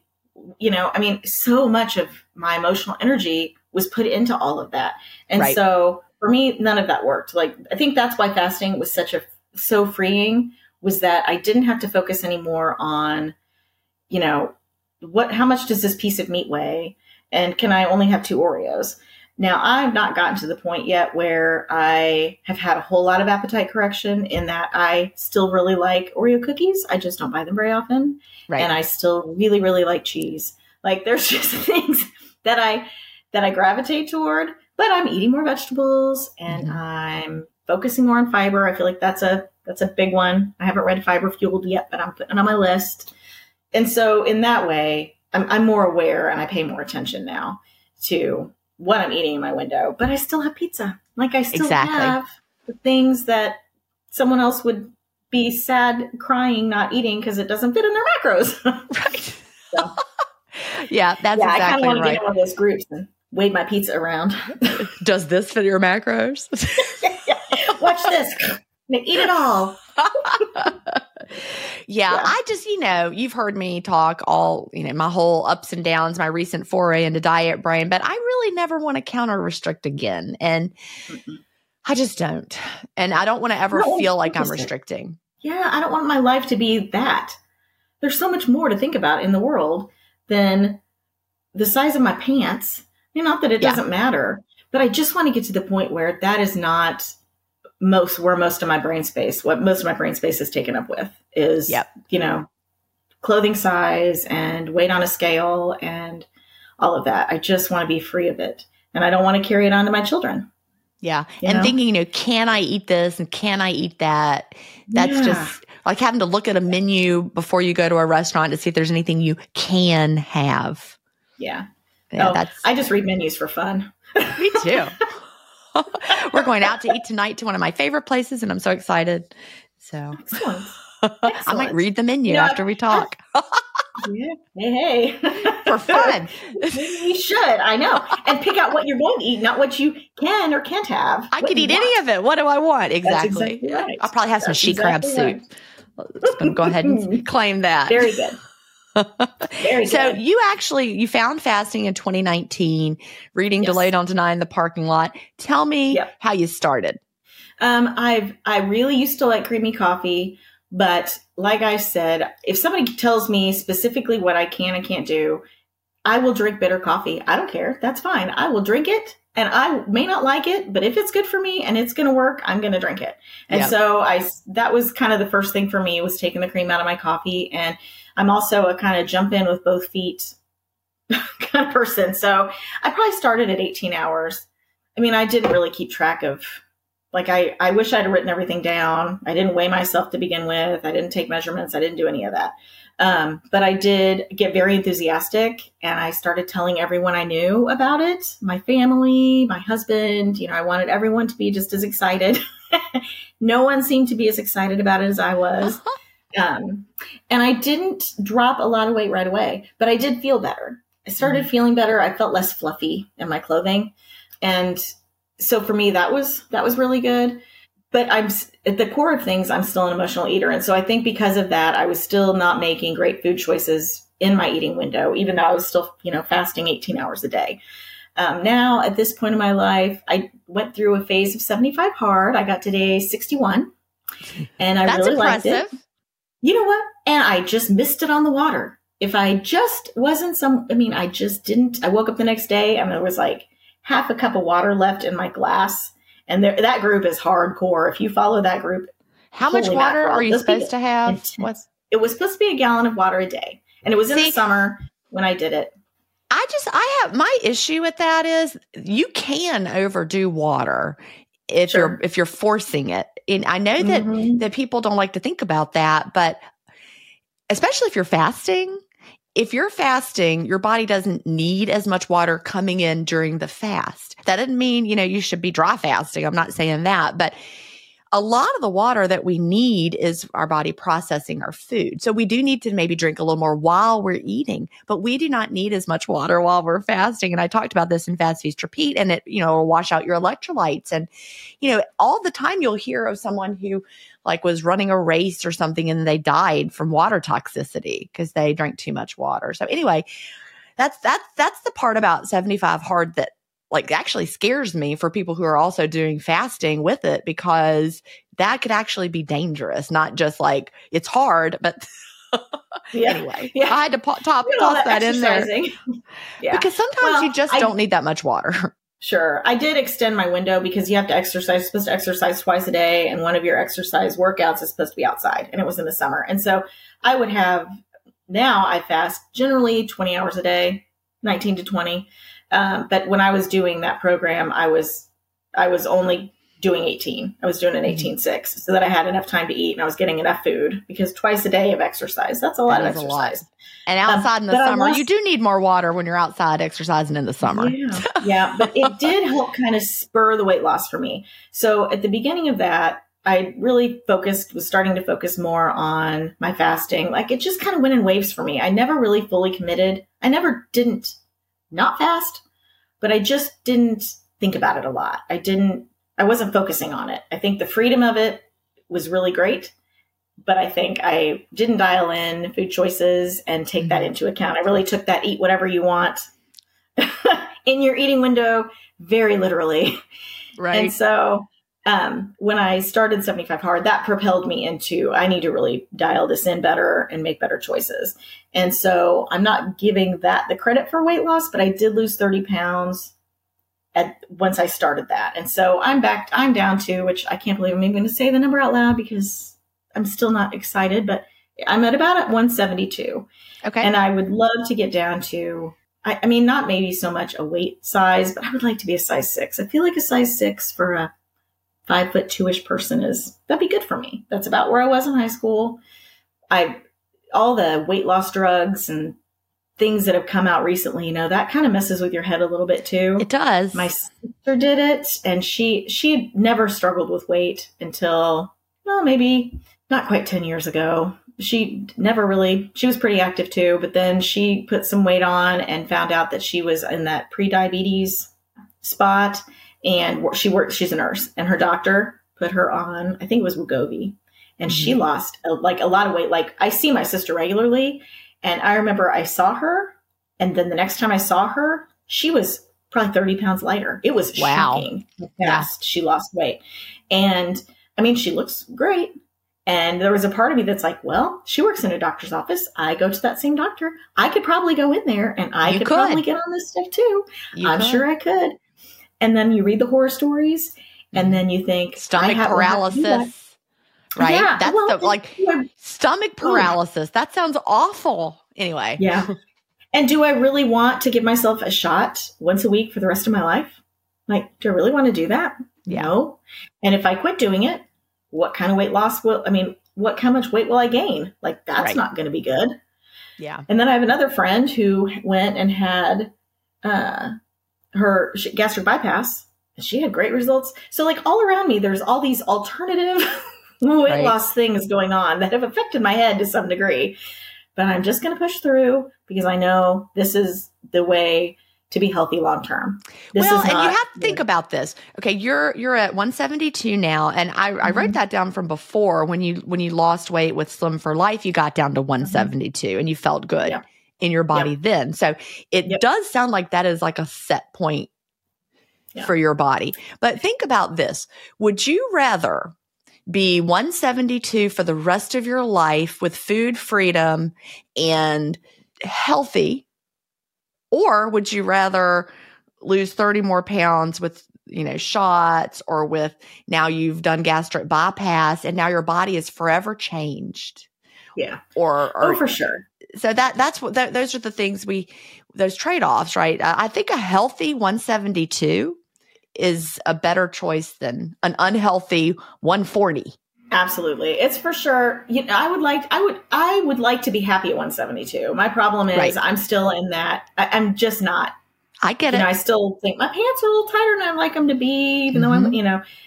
So much of my emotional energy was put into all of that. And so for me, none of that worked. I think that's why fasting was so freeing, was that I didn't have to focus anymore on, how much does this piece of meat weigh? And can I only have 2 Oreos? Now, I've not gotten to the point yet where I have had a whole lot of appetite correction, in that I still really like Oreo cookies. I just don't buy them very often. Right. And I still really, really like cheese. There's just things that I gravitate toward but I'm eating more vegetables and I'm focusing more on fiber. I feel like that's a big one. I haven't read Fiber Fueled yet, but I'm putting it on my list. And so in that way, I'm more aware and I pay more attention now to what I'm eating in my window, but I still have pizza. Like I still have the things that someone else would be sad, crying, not eating because it doesn't fit in their macros. Right. So, yeah, that's exactly I kind of want to right. get in one of those groups and wave my pizza around. Does this fit your macros? Watch this. Eat it all. Yeah, I just, you've heard me talk all, my whole ups and downs, my recent foray into diet brain, but I really never want to counter restrict again. And I just don't. And I don't want to ever feel like I'm restricting. Yeah, I don't want my life to be that. There's so much more to think about in the world than the size of my pants. Not that it doesn't matter, but I just want to get to the point where that is not what most of my brain space is taken up with is, clothing size and weight on a scale and all of that. I just want to be free of it. And I don't want to carry it on to my children. Yeah. And thinking, can I eat this and can I eat that? That's just like having to look at a menu before you go to a restaurant to see if there's anything you can have. Yeah. I just read menus for fun. Me too. We're going out to eat tonight to one of my favorite places, and I'm so excited. So Excellent. I might read the menu after we talk. Hey. For fun. Maybe we should. I know. And pick out what you're going to eat, not what you can or can't have. I could eat any of it. What do I want? Exactly. Right. I'll probably have some she crab soup. Just going to go ahead and claim that. Very good. Very so good. you found fasting in 2019, reading Delay Don't Deny in the parking lot. Tell me how you started. I really used to like creamy coffee, but like I said, if somebody tells me specifically what I can and can't do, I will drink bitter coffee. I don't care. That's fine. I will drink it. And I may not like it, but if it's good for me and it's going to work, I'm going to drink it. And so that was kind of the first thing for me, was taking the cream out of my coffee. And I'm also a kind of jump in with both feet kind of person. So I probably started at 18 hours. I mean, I didn't really keep track of, I wish I'd written everything down. I didn't weigh myself to begin with. I didn't take measurements. I didn't do any of that. But I did get very enthusiastic, and I started telling everyone I knew about it. My family, my husband, I wanted everyone to be just as excited. No one seemed to be as excited about it as I was. And I didn't drop a lot of weight right away, but I did feel better. I started feeling better. I felt less fluffy in my clothing. And so for me, that was really good. But at the core of things, I'm still an emotional eater. And so I think because of that, I was still not making great food choices in my eating window, even though I was still, fasting 18 hours a day. Now, at this point in my life, I went through a phase of 75 hard. I got to day 61, and I really liked it. You know what? And I just missed it on the water. If I just wasn't I just didn't. I woke up the next day and there was like half a cup of water left in my glass. And that group is hardcore. If you follow that group. How much water are you supposed to have? It was supposed to be a gallon of water a day. And it was in the summer when I did it. I have my issue with that is you can overdo water if you're forcing it. And I know that people don't like to think about that, but especially if you're fasting, your body doesn't need as much water coming in during the fast. That doesn't mean, you should be dry fasting. I'm not saying that, but a lot of the water that we need is our body processing our food. So we do need to maybe drink a little more while we're eating, but we do not need as much water while we're fasting. And I talked about this in Fast Feast Repeat, and it, will wash out your electrolytes. And, all the time you'll hear of someone who was running a race or something and they died from water toxicity because they drank too much water. So anyway, that's the part about 75 hard that actually scares me for people who are also doing fasting with it, because that could actually be dangerous. Not just it's hard, but anyway, I had to toss that in there. Because sometimes you just don't need that much water. Sure. I did extend my window because you have to exercise. You're supposed to exercise twice a day, and one of your exercise workouts is supposed to be outside, and it was in the summer. And so I would have, now I fast generally 20 hours a day, 19 to 20. But when I was doing that program, I was only doing 18. I was doing an 18-6 so that I had enough time to eat and I was getting enough food, because twice a day of exercise, that's a lot of exercise. And outside in the summer, you do need more water when you're outside exercising in the summer. Yeah. But it did help kind of spur the weight loss for me. So at the beginning of that, I really was starting to focus more on my fasting. Like it just kind of went in waves for me. I never really fully committed. I never didn't not fast, but I just didn't think about it a lot. I wasn't focusing on it. I think the freedom of it was really great, but I think I didn't dial in food choices and take that into account. I really took that eat whatever you want in your eating window very literally. Right. And so when I started 75 Hard, that propelled me into, I need to really dial this in better and make better choices. And so I'm not giving that the credit for weight loss, but I did lose 30 pounds once I started that. And so I'm down to, which I can't believe I'm even going to say the number out loud because I'm still not excited, but I'm at 172. Okay. And I would love to get down to, I mean, not maybe so much a weight size, but I would like to be a size 6. I feel like a size 6 for a 5'2" person that'd be good for me. That's about where I was in high school. All the weight loss drugs and things that have come out recently, that kind of messes with your head a little bit too. It does. My sister did it, and she had never struggled with weight until, maybe not quite 10 years ago. She was pretty active too, but then she put some weight on and found out that she was in that pre-diabetes spot, and she's a nurse, and her doctor put her on, I think it was Wegovy, and she lost a lot of weight. Like I see my sister regularly, and I remember I saw her, and then the next time I saw her, she was probably 30 pounds lighter. It was shocking how fast she lost weight. And I mean, she looks great. And there was a part of me that's like, well, she works in a doctor's office. I go to that same doctor. I could probably go in there and I could probably get on this stuff too. I'm sure I could. And then you read the horror stories, and then you think stomach paralysis. Right. Yeah, that's stomach paralysis. That sounds awful. Anyway. Yeah. And do I really want to give myself a shot once a week for the rest of my life? Like, do I really want to do that? Yeah. No. And if I quit doing it, what kind of weight loss how much weight will I gain? Like, that's not going to be good. Yeah. And then I have another friend who went and had her gastric bypass. She had great results. So like all around me, there's all these alternative weight loss things going on that have affected my head to some degree, but I'm just going to push through because I know this is the way to be healthy long term. And you have to think about this. Okay, you're at 172 now, and I wrote that down from before when you lost weight with Slim for Life. You got down to 172, and you felt good in your body then. So it does sound like that is like a set point for your body. But think about this: would you rather be 172 for the rest of your life with food freedom and healthy? Or would you rather lose 30 more pounds with, shots, or with now you've done gastric bypass and now your body is forever changed? Yeah. Or for sure. So that's what, those are the things those trade-offs, right? I think a healthy 172 is a better choice than an unhealthy 140. Absolutely. It's for sure. I would like to be happy at 172. My problem is I'm still in that. I'm just not. I get it. I still think my pants are a little tighter than I'd like them to be, even though I'm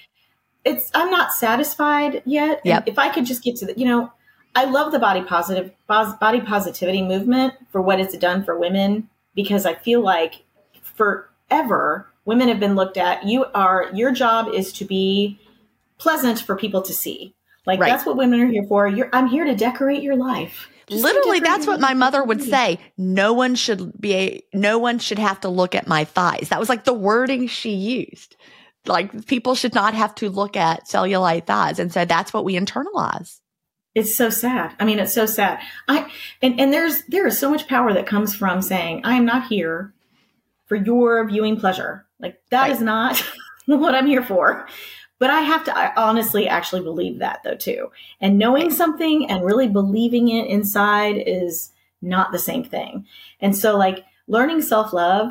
I'm not satisfied yet. Yep. If I could just get to I love the body positivity movement for what it's done for women, because I feel like forever women have been looked at. Your job is to be pleasant for people to see. Like that's what women are here for. I'm here to decorate your life. Literally, that's what my mother would say. No one should have to look at my thighs. That was like the wording she used. Like people should not have to look at cellulite thighs. And so that's what we internalize. It's so sad. I mean, it's so sad. There is so much power that comes from saying, I am not here for your viewing pleasure. Like that is not what I'm here for. But I honestly actually believe that though too. And knowing something and really believing it inside is not the same thing. And so like learning self-love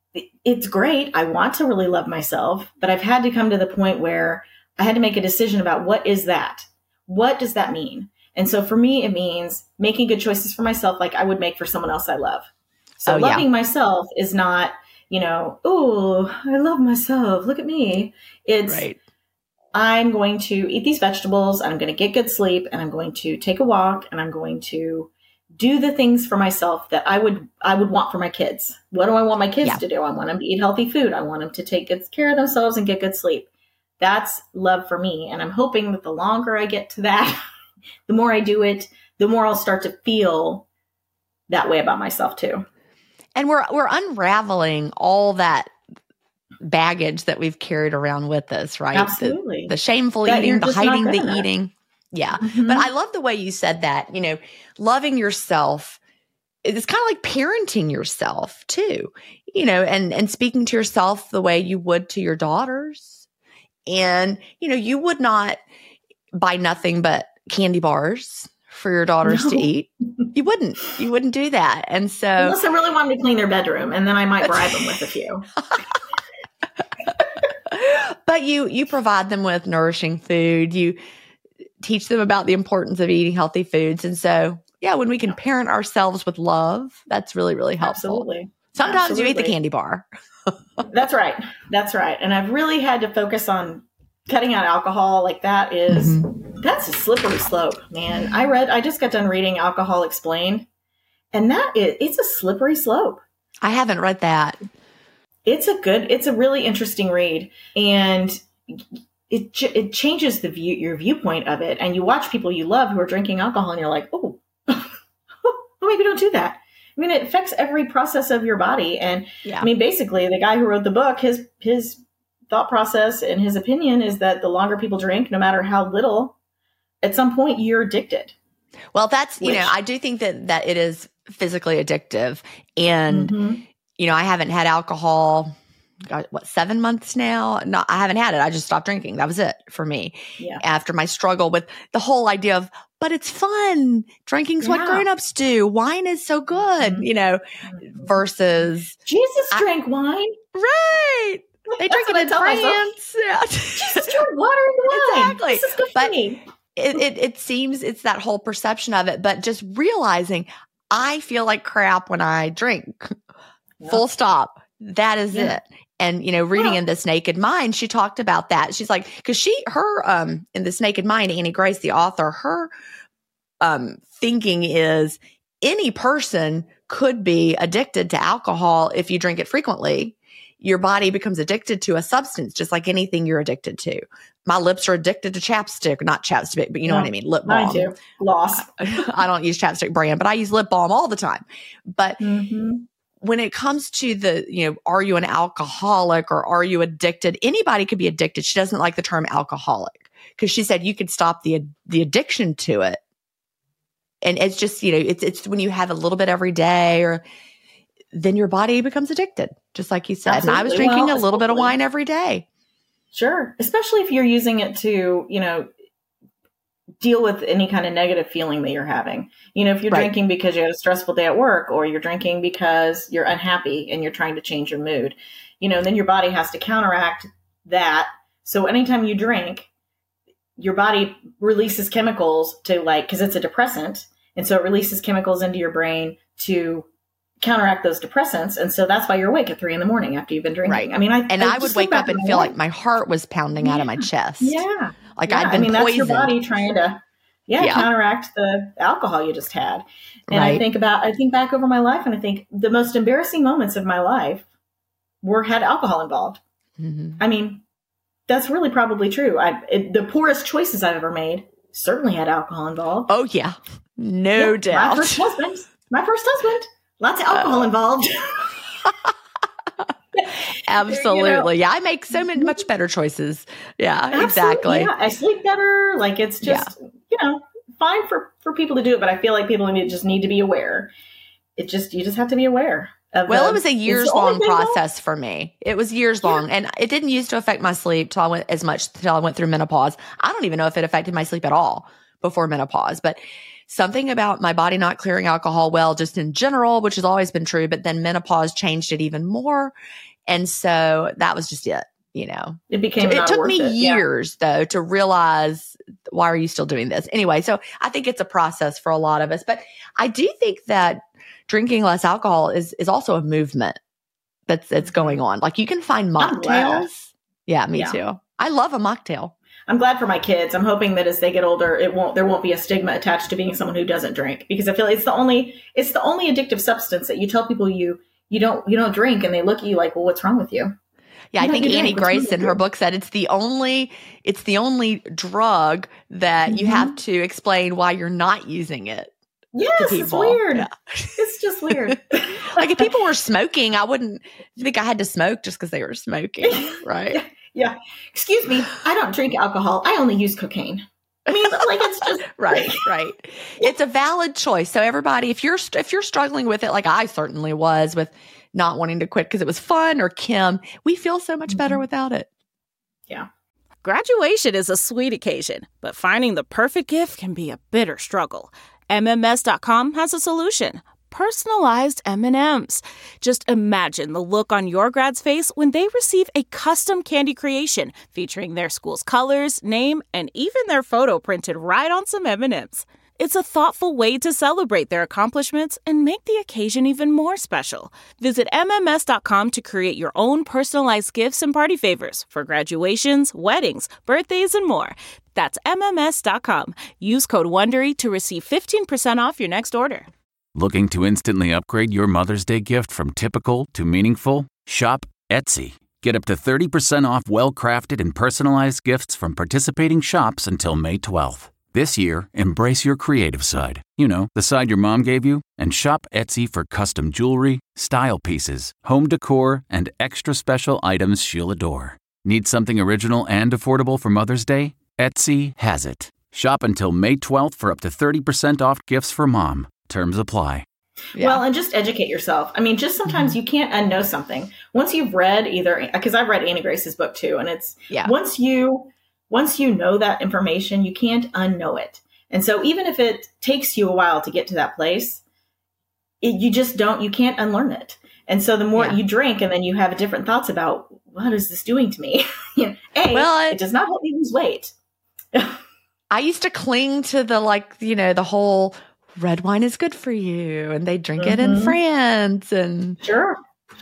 it's great. I want to really love myself, but I've had to come to the point where I had to make a decision about what is that? What does that mean? And so for me, it means making good choices for myself like I would make for someone else I love. So loving myself is not, oh, I love myself. Look at me. It's I'm going to eat these vegetables, I'm going to get good sleep, and I'm going to take a walk, and I'm going to do the things for myself that I would want for my kids. What do I want my kids to do? I want them to eat healthy food. I want them to take good care of themselves and get good sleep. That's love for me. And I'm hoping that the longer I get to that, the more I do it, the more I'll start to feel that way about myself too. And we're unraveling all that baggage that we've carried around with us, right? Absolutely. The shameful eating, the hiding the eating. Yeah. Mm-hmm. But I love the way you said that, loving yourself, it's kind of like parenting yourself too, and speaking to yourself the way you would to your daughters. And, you would not buy nothing but candy bars for your daughters to eat. You wouldn't do that. And so unless I really wanted to clean their bedroom, and then I might bribe them with a few. But you provide them with nourishing food. You teach them about the importance of eating healthy foods. And so, when we can parent ourselves with love, that's really, really helpful. Absolutely. Sometimes you eat the candy bar. That's right. And I've really had to focus on cutting out alcohol. Like that is, that's a slippery slope, man. I just got done reading Alcohol Explained, and it's a slippery slope. I haven't read that. It's a really interesting read, and it changes your viewpoint of it. And you watch people you love who are drinking alcohol, and you're like, oh, maybe don't do that. I mean, it affects every process of your body. And I mean, basically the guy who wrote the book, his thought process and his opinion is that the longer people drink, no matter how little, at some point you're addicted. Well, that's, I do think that it is physically addictive. And, I haven't had alcohol, 7 months now? No, I haven't had it. I just stopped drinking. That was it for me. Yeah. After my struggle with the whole idea of, but it's fun. Drinking's what grown-ups do. Wine is so good, versus Jesus drank wine. Right. They drink it in France. Yeah. Jesus drank water and wine. Exactly. This is good for me. It seems it's that whole perception of it, but just realizing I feel like crap when I drink. Yep. Full stop. That is it. And, reading in This Naked Mind, she talked about that. She's like, because in This Naked Mind, Annie Grace, the author, her thinking is any person could be addicted to alcohol if you drink it frequently. Your body becomes addicted to a substance, just like anything you're addicted to. My lips are addicted to chapstick, not chapstick, but you know what I mean? Lip balm. I do. Loss. I don't use chapstick brand, but I use lip balm all the time. But when it comes to the, are you an alcoholic or are you addicted? Anybody could be addicted. She doesn't like the term alcoholic because she said you could stop the addiction to it. And it's just, it's when you have a little bit every day, or then your body becomes addicted, just like you said. Absolutely. And I was drinking a little bit of wine every day. Sure. Especially if you're using it to, deal with any kind of negative feeling that you're having. If you're drinking because you had a stressful day at work, or you're drinking because you're unhappy and you're trying to change your mood, then your body has to counteract that. So anytime you drink, your body releases chemicals because it's a depressant. And so it releases chemicals into your brain to counteract those depressants. And so that's why you're awake at 3 a.m. after you've been drinking. Right. I mean, I would wake up and feel like my heart was pounding out of my chest. Yeah. Like I'd been poisoned. That's your body trying to counteract the alcohol you just had. And I think back over my life, and I think the most embarrassing moments of my life had alcohol involved. Mm-hmm. I mean, that's really probably true. The poorest choices I've ever made certainly had alcohol involved. Oh yeah. No doubt. My first husband, lots of alcohol involved. Absolutely. Yeah. I make so many much better choices. Yeah, absolutely. Exactly. Yeah. I sleep better. Like it's just, fine for people to do it, but I feel like people just need to be aware. You just have to be aware. It was a years-long process for me. It was years long, and it didn't used to affect my sleep till I went through menopause. I don't even know if it affected my sleep at all before menopause, but something about my body not clearing alcohol well, just in general, which has always been true, but then menopause changed it even more. And so that was just it, It took me years though to realize, why are you still doing this? Anyway, so I think it's a process for a lot of us, but I do think that drinking less alcohol is also a movement that's going on. Like you can find mocktails. Yeah, me too. I love a mocktail. I'm glad for my kids. I'm hoping that as they get older, there won't be a stigma attached to being someone who doesn't drink, because I feel like it's the only addictive substance that you tell people you don't drink, and they look at you like, well, what's wrong with you? Yeah, I think Annie Grace in her book said it's the only drug that you have to explain why you're not using it. Yes, it's weird. Yeah. It's just weird. Like if people were smoking, I wouldn't think I had to smoke just because they were smoking, right? Yeah. Excuse me, I don't drink alcohol. I only use cocaine. I mean, like it's just right. It's a valid choice. So everybody, if you're struggling with it, like I certainly was with not wanting to quit because it was fun, or Kim, we feel so much better without it. Yeah. Graduation is a sweet occasion, but finding the perfect gift can be a bitter struggle. MMS.com has a solution. Personalized M&Ms. Just imagine the look on your grad's face when they receive a custom candy creation featuring their school's colors, name, and even their photo printed right on some M&Ms. It's a thoughtful way to celebrate their accomplishments and make the occasion even more special. Visit MMS.com to create your own personalized gifts and party favors for graduations, weddings, birthdays, and more. That's MMS.com. Use code WONDERY to receive 15% off your next order. Looking to instantly upgrade your Mother's Day gift from typical to meaningful? Shop Etsy. Get up to 30% off well-crafted and personalized gifts from participating shops until May 12th. This year, embrace your creative side. The side your mom gave you. And shop Etsy for custom jewelry, style pieces, home decor, and extra special items she'll adore. Need something original and affordable for Mother's Day? Etsy has it. Shop until May 12th for up to 30% off gifts for mom. Terms apply. Yeah. Well, and just educate yourself. I mean, just sometimes you can't unknow something. Once you've read because I've read Annie Grace's book too, and it's once you know that information, you can't unknow it. And so even if it takes you a while to get to that place, you can't unlearn it. And so the more you drink and then you have different thoughts about, what is this doing to me? It does not help me lose weight. I used to cling to the whole red wine is good for you, and they drink it in France, and sure.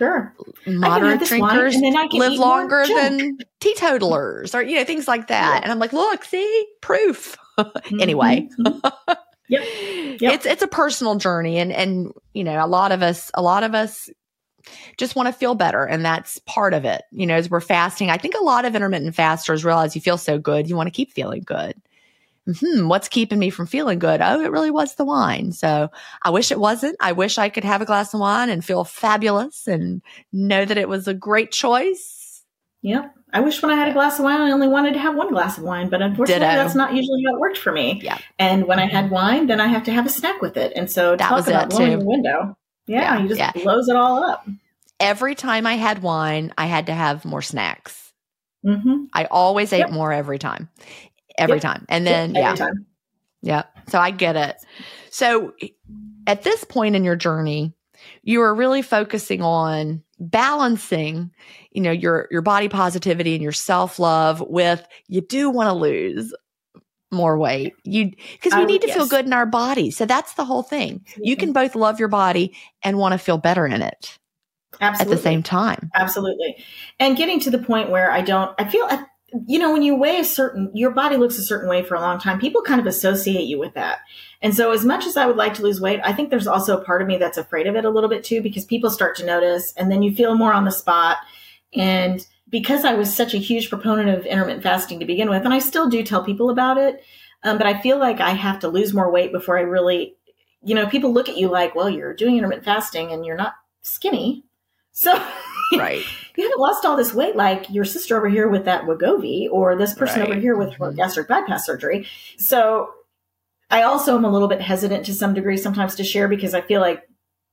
Moderate drinkers live longer than teetotalers, or things like that. Yeah. And I'm like, look, see, proof. Anyway, Yep. It's a personal journey, and a lot of us just want to feel better, and that's part of it. As we're fasting, I think a lot of intermittent fasters realize you feel so good, you want to keep feeling good. What's keeping me from feeling good? Oh, it really was the wine. So I wish it wasn't. I wish I could have a glass of wine and feel fabulous and know that it was a great choice. Yeah. I wish when I had a glass of wine, I only wanted to have one glass of wine, but unfortunately that's not usually how it worked for me. Yeah. And when I had wine, then I have to have a snack with it. And so that talk was about blowing the window. Yeah. You just blows it all up. Every time I had wine, I had to have more snacks. Mm-hmm. I always ate more every time. Every time. And then, time. Yeah. So I get it. So at this point in your journey, you are really focusing on balancing, your body positivity and your self-love with, you do want to lose more weight. Because we need to feel good in our body. So that's the whole thing. You can both love your body and want to feel better in it. Absolutely. At the same time. Absolutely. And getting to the point where I feel when you weigh your body looks a certain way for a long time, people kind of associate you with that. And so as much as I would like to lose weight, I think there's also a part of me that's afraid of it a little bit too, because people start to notice, and then you feel more on the spot. And because I was such a huge proponent of intermittent fasting to begin with, and I still do tell people about it, but I feel like I have to lose more weight before I really, people look at you like, well, you're doing intermittent fasting and you're not skinny. So right. You haven't lost all this weight like your sister over here with that Wegovy, or this person over here with her gastric bypass surgery. So I also am a little bit hesitant to some degree sometimes to share, because I feel like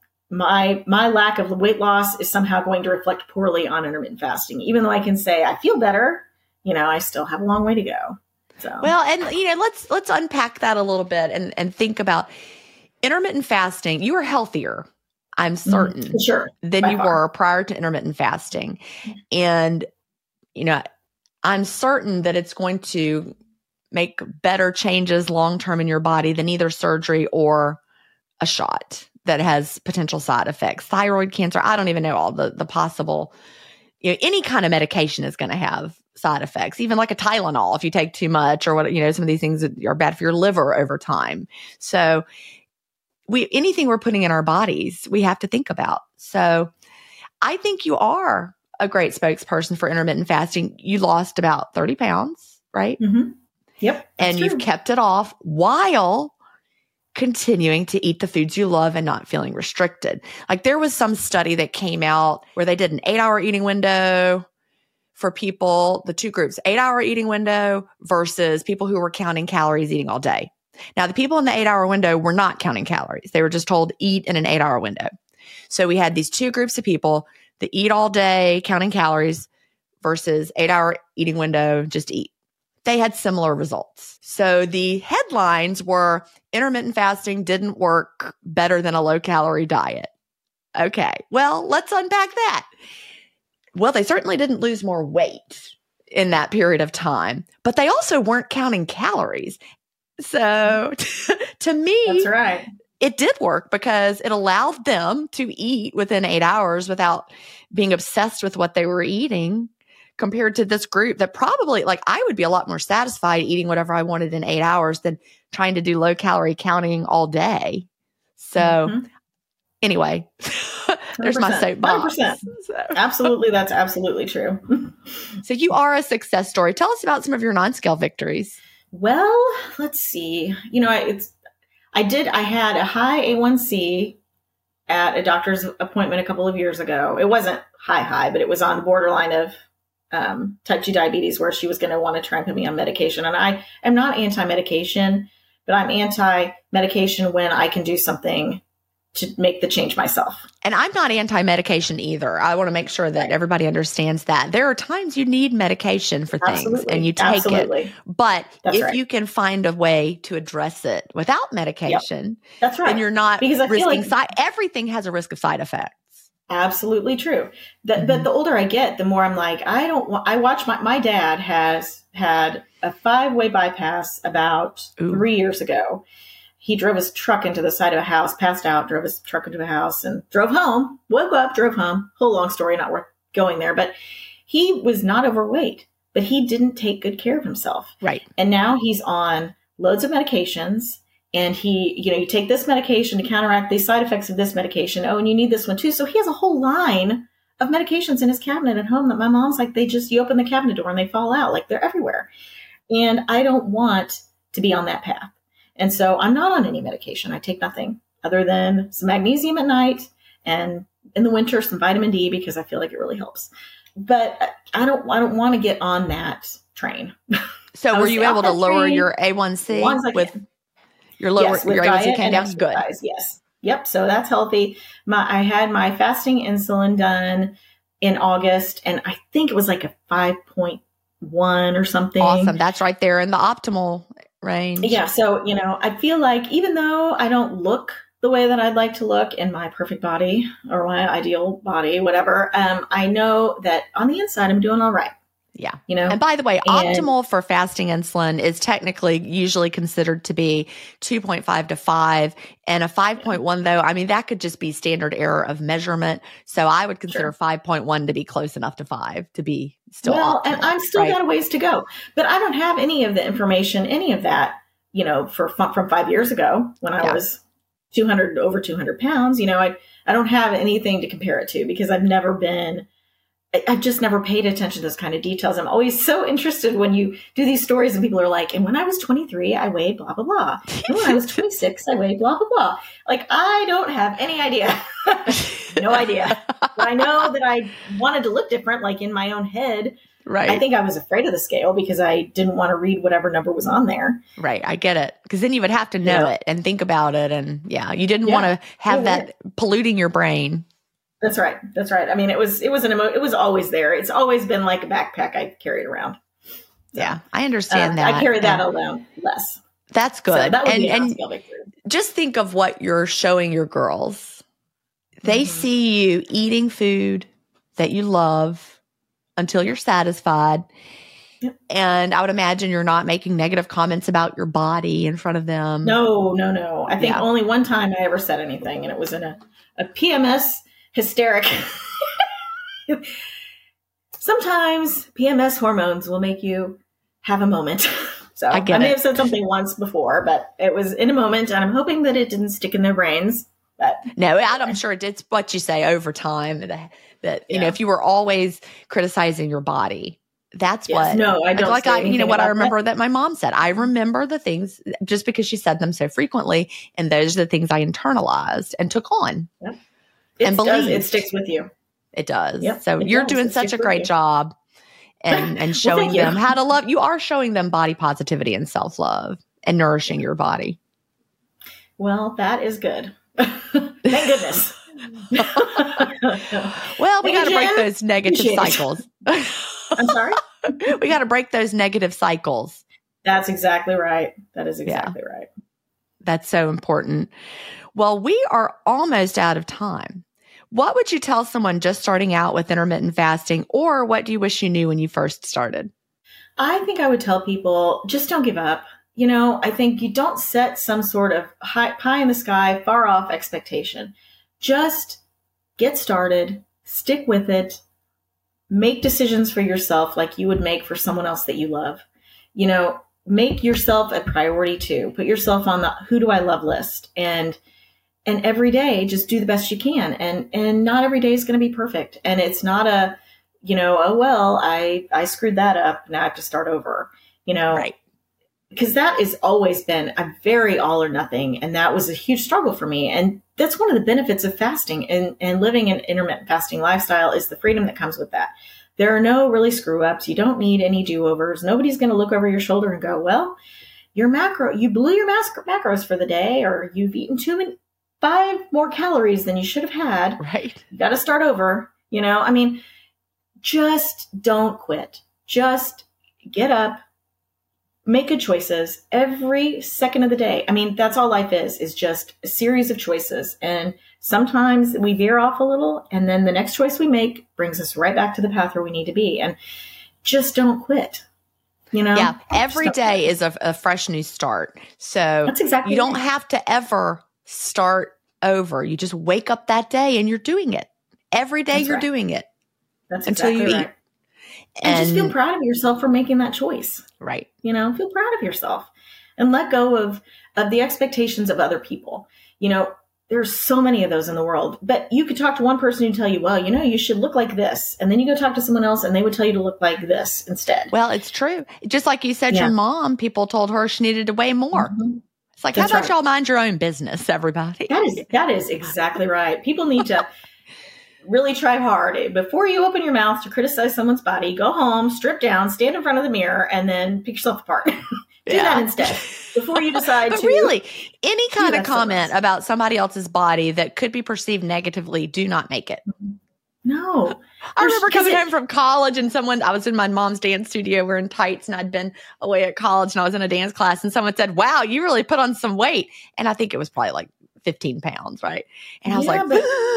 my lack of weight loss is somehow going to reflect poorly on intermittent fasting. Even though I can say I feel better, I still have a long way to go. So, well, and let's unpack that a little bit and think about intermittent fasting. You are healthier, I'm certain, sure, than you were prior to intermittent fasting. And, I'm certain that it's going to make better changes long-term in your body than either surgery or a shot that has potential side effects. Thyroid cancer, I don't even know all the possible, any kind of medication is going to have side effects, even like a Tylenol if you take too much, or what, some of these things are bad for your liver over time. So anything we're putting in our bodies, we have to think about. So I think you are a great spokesperson for intermittent fasting. You lost about 30 pounds, right? Mm-hmm. Yep. And you've kept it off while continuing to eat the foods you love and not feeling restricted. Like there was some study that came out where they did an 8-hour eating window for people, the two groups, 8-hour eating window versus people who were counting calories eating all day. Now, the people in the 8-hour window were not counting calories. They were just told eat in an 8-hour window. So we had these two groups of people that eat all day counting calories versus 8-hour eating window, just eat. They had similar results. So the headlines were intermittent fasting didn't work better than a low-calorie diet. Okay, well, let's unpack that. Well, they certainly didn't lose more weight in that period of time, but they also weren't counting calories. So to me, that's right. It did work because it allowed them to eat within 8 hours without being obsessed with what they were eating, compared to this group that probably, like, I would be a lot more satisfied eating whatever I wanted in 8 hours than trying to do low calorie counting all day. So anyway, there's my soapbox. 100%. Absolutely. That's absolutely true. So you are a success story. Tell us about some of your non-scale victories. Well, let's see. I had a high A1C at a doctor's appointment a couple of years ago. It wasn't high, but it was on the borderline of type 2 diabetes, where she was going to want to try and put me on medication. And I am not anti-medication, but I'm anti-medication when I can do something to make the change myself. And I'm not anti-medication either. I want to make sure that everybody understands that. There are times you need medication for things and you take it. But if you can find a way to address it without medication, that's right. then you're not risking everything has a risk of side effects. Absolutely true. But the older I get, the more I'm like, I watch my dad has had a 5-way bypass about 3 years ago. He drove his truck into the side of a house, passed out, drove his truck into a house and drove home, woke up, drove home. Whole long story, not worth going there. But he was not overweight, but he didn't take good care of himself. Right. And now he's on loads of medications. And you take this medication to counteract these side effects of this medication. Oh, and you need this one too. So he has a whole line of medications in his cabinet at home that my mom's like, you open the cabinet door and they fall out. Like, they're everywhere. And I don't want to be on that path. And so I'm not on any medication. I take nothing other than some magnesium at night, and in the winter, some vitamin D, because I feel like it really helps. But I don't want to get on that train. So were you able to lower your A1C with your A1C came down? Good. Yes. Yep. So that's healthy. I had my fasting insulin done in August, and I think it was like a 5.1 or something. Awesome. That's right there in the optimal range. Yeah. So, I feel like even though I don't look the way that I'd like to look in my perfect body or my ideal body, whatever, I know that on the inside, I'm doing all right. Yeah. And by the way, optimal for fasting insulin is technically usually considered to be 2.5 to 5. And a 5.1, though, I mean, that could just be standard error of measurement. So I would consider 5.1 to be close enough to 5 to be still optimal. And I'm still got a ways to go. But I don't have any of the information, any of that, from 5 years ago when I was over 200 pounds. I don't have anything to compare it to because I've just never paid attention to those kind of details. I'm always so interested when you do these stories and people are like, and when I was 23, I weighed blah, blah, blah. And when I was 26, I weighed blah, blah, blah. Like, I don't have any idea. No idea. But I know that I wanted to look different, like in my own head. Right. I think I was afraid of the scale because I didn't want to read whatever number was on there. Right. I get it. Because then you would have to know it and think about it. And you didn't want to have that polluting your brain. That's right. That's right. I mean, it was always there. It's always been like a backpack I carried around. So, yeah, I understand that. I carry that alone less. That's good. So that would be and just think of what you're showing your girls. They see you eating food that you love until you're satisfied. Yep. And I would imagine you're not making negative comments about your body in front of them. No. I think only one time I ever said anything, and it was in a PMS hysteric. Sometimes PMS hormones will make you have a moment. So I may have said something once before, but it was in a moment, and I'm hoping that it didn't stick in their brains. But no, I'm sure it's what you say over time that you know, if you were always criticizing your body, that's what. No, I don't. Like what I remember that my mom said. I remember the things just because she said them so frequently, and those are the things I internalized and took on. Yep. And believed. It sticks with you. It does. Yep, so you're doing such a great job, and showing them how to love. You are showing them body positivity and self-love and nourishing your body. Well, that is good. Thank goodness. Well, we got to break those negative cycles. I'm sorry? We got to break those negative cycles. That's exactly right. That is exactly right. That's so important. Well, we are almost out of time. What would you tell someone just starting out with intermittent fasting, or what do you wish you knew when you first started? I think I would tell people, just don't give up. You know, I think you don't set some sort of pie in the sky, far off expectation. Just get started, stick with it, make decisions for yourself like you would make for someone else that you love. You know, make yourself a priority too. Put yourself on the who do I love list, and every day just do the best you can. And not every day is going to be perfect. And it's not a, you know, oh, well, I screwed that up. Now I have to start over, you know, right. Because that has always been a very all or nothing. And that was a huge struggle for me. And that's one of the benefits of fasting and living an intermittent fasting lifestyle is the freedom that comes with that. There are no really screw ups. You don't need any do-overs. Nobody's going to look over your shoulder and go, well, you blew your macros for the day, or you've eaten 5 more calories than you should have had. Right. You got to start over. You know, I mean, just don't quit. Just get up. Make good choices every second of the day. I mean, that's all life is just a series of choices. And sometimes we veer off a little, and then the next choice we make brings us right back to the path where we need to be. And just don't quit. You know? Yeah. Every day is a fresh new start. So that's exactly you don't have to ever start over. You just wake up that day and you're doing it. Every day you're doing it. That's until exactly you right. eat. And just feel proud of yourself for making that choice. Right. You know, feel proud of yourself and let go of the expectations of other people. You know, there's so many of those in the world, but you could talk to one person who tell you, well, you know, you should look like this. And then you go talk to someone else and they would tell you to look like this instead. Well, it's true. Just like you said, your mom, people told her she needed to weigh more. Mm-hmm. It's like, how about y'all mind your own business, everybody? That is exactly right. People need to really try hard. Before you open your mouth to criticize someone's body, go home, strip down, stand in front of the mirror, and then pick yourself apart. Do that instead before you decide but to. Really, any kind of comment about somebody else's body that could be perceived negatively, do not make it. No. I remember coming home from college and I was in my mom's dance studio. We're in tights and I'd been away at college and I was in a dance class and someone said, wow, you really put on some weight. And I think it was probably like 15 pounds, right? And I was like,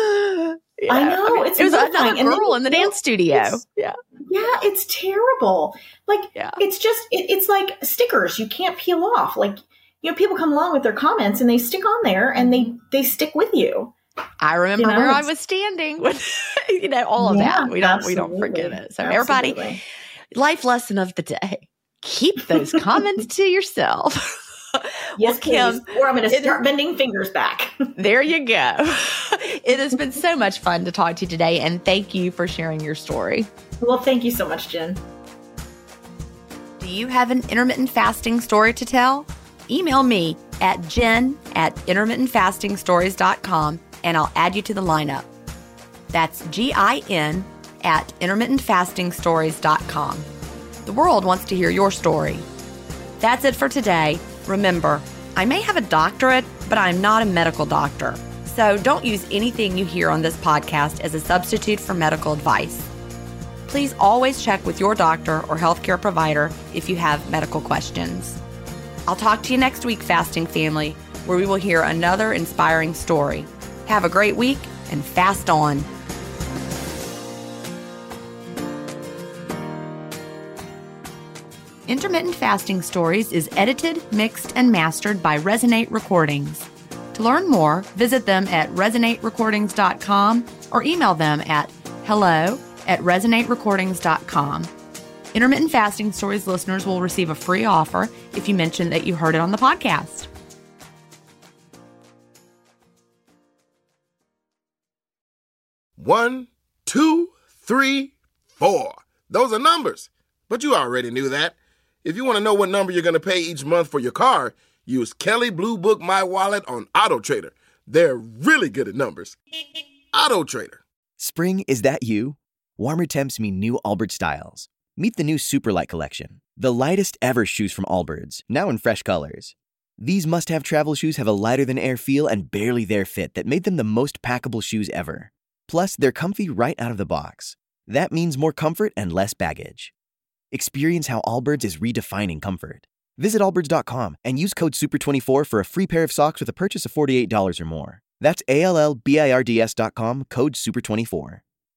yeah, I know. I mean, it was another girl in the dance studio. Yeah, it's terrible. Like, it's just, it's like stickers you can't peel off. Like, you know, people come along with their comments and they stick on there and they stick with you. I remember where I was standing with, you know, all of that. We don't forget it. So everybody, life lesson of the day, keep those comments to yourself. Yes, Kim. Or I'm going to start bending fingers back. There you go. It has been so much fun to talk to you today, and thank you for sharing your story. Well, thank you so much, Jen. Do you have an intermittent fasting story to tell? Email me at jen@intermittentfastingstories.com, and I'll add you to the lineup. That's GIN@intermittentfastingstories.com. The world wants to hear your story. That's it for today. Remember, I may have a doctorate, but I'm not a medical doctor. So don't use anything you hear on this podcast as a substitute for medical advice. Please always check with your doctor or healthcare provider if you have medical questions. I'll talk to you next week, Fasting Family, where we will hear another inspiring story. Have a great week and fast on. Intermittent Fasting Stories is edited, mixed, and mastered by Resonate Recordings. To learn more, visit them at resonaterecordings.com or email them at hello@resonaterecordings.com. Intermittent Fasting Stories listeners will receive a free offer if you mention that you heard it on the podcast. One, 2, 3, 4. Those are numbers. But you already knew that. If you want to know what number you're going to pay each month for your car, use Kelley Blue Book My Wallet on AutoTrader. They're really good at numbers. AutoTrader. Spring, is that you? Warmer temps mean new Allbirds styles. Meet the new Superlight collection, the lightest ever shoes from Allbirds, now in fresh colors. These must-have travel shoes have a lighter-than-air feel and barely-there fit that made them the most packable shoes ever. Plus, they're comfy right out of the box. That means more comfort and less baggage. Experience how Allbirds is redefining comfort. Visit allbirds.com and use code SUPER24 for a free pair of socks with a purchase of $48 or more. That's ALLBIRDS.com, code SUPER24.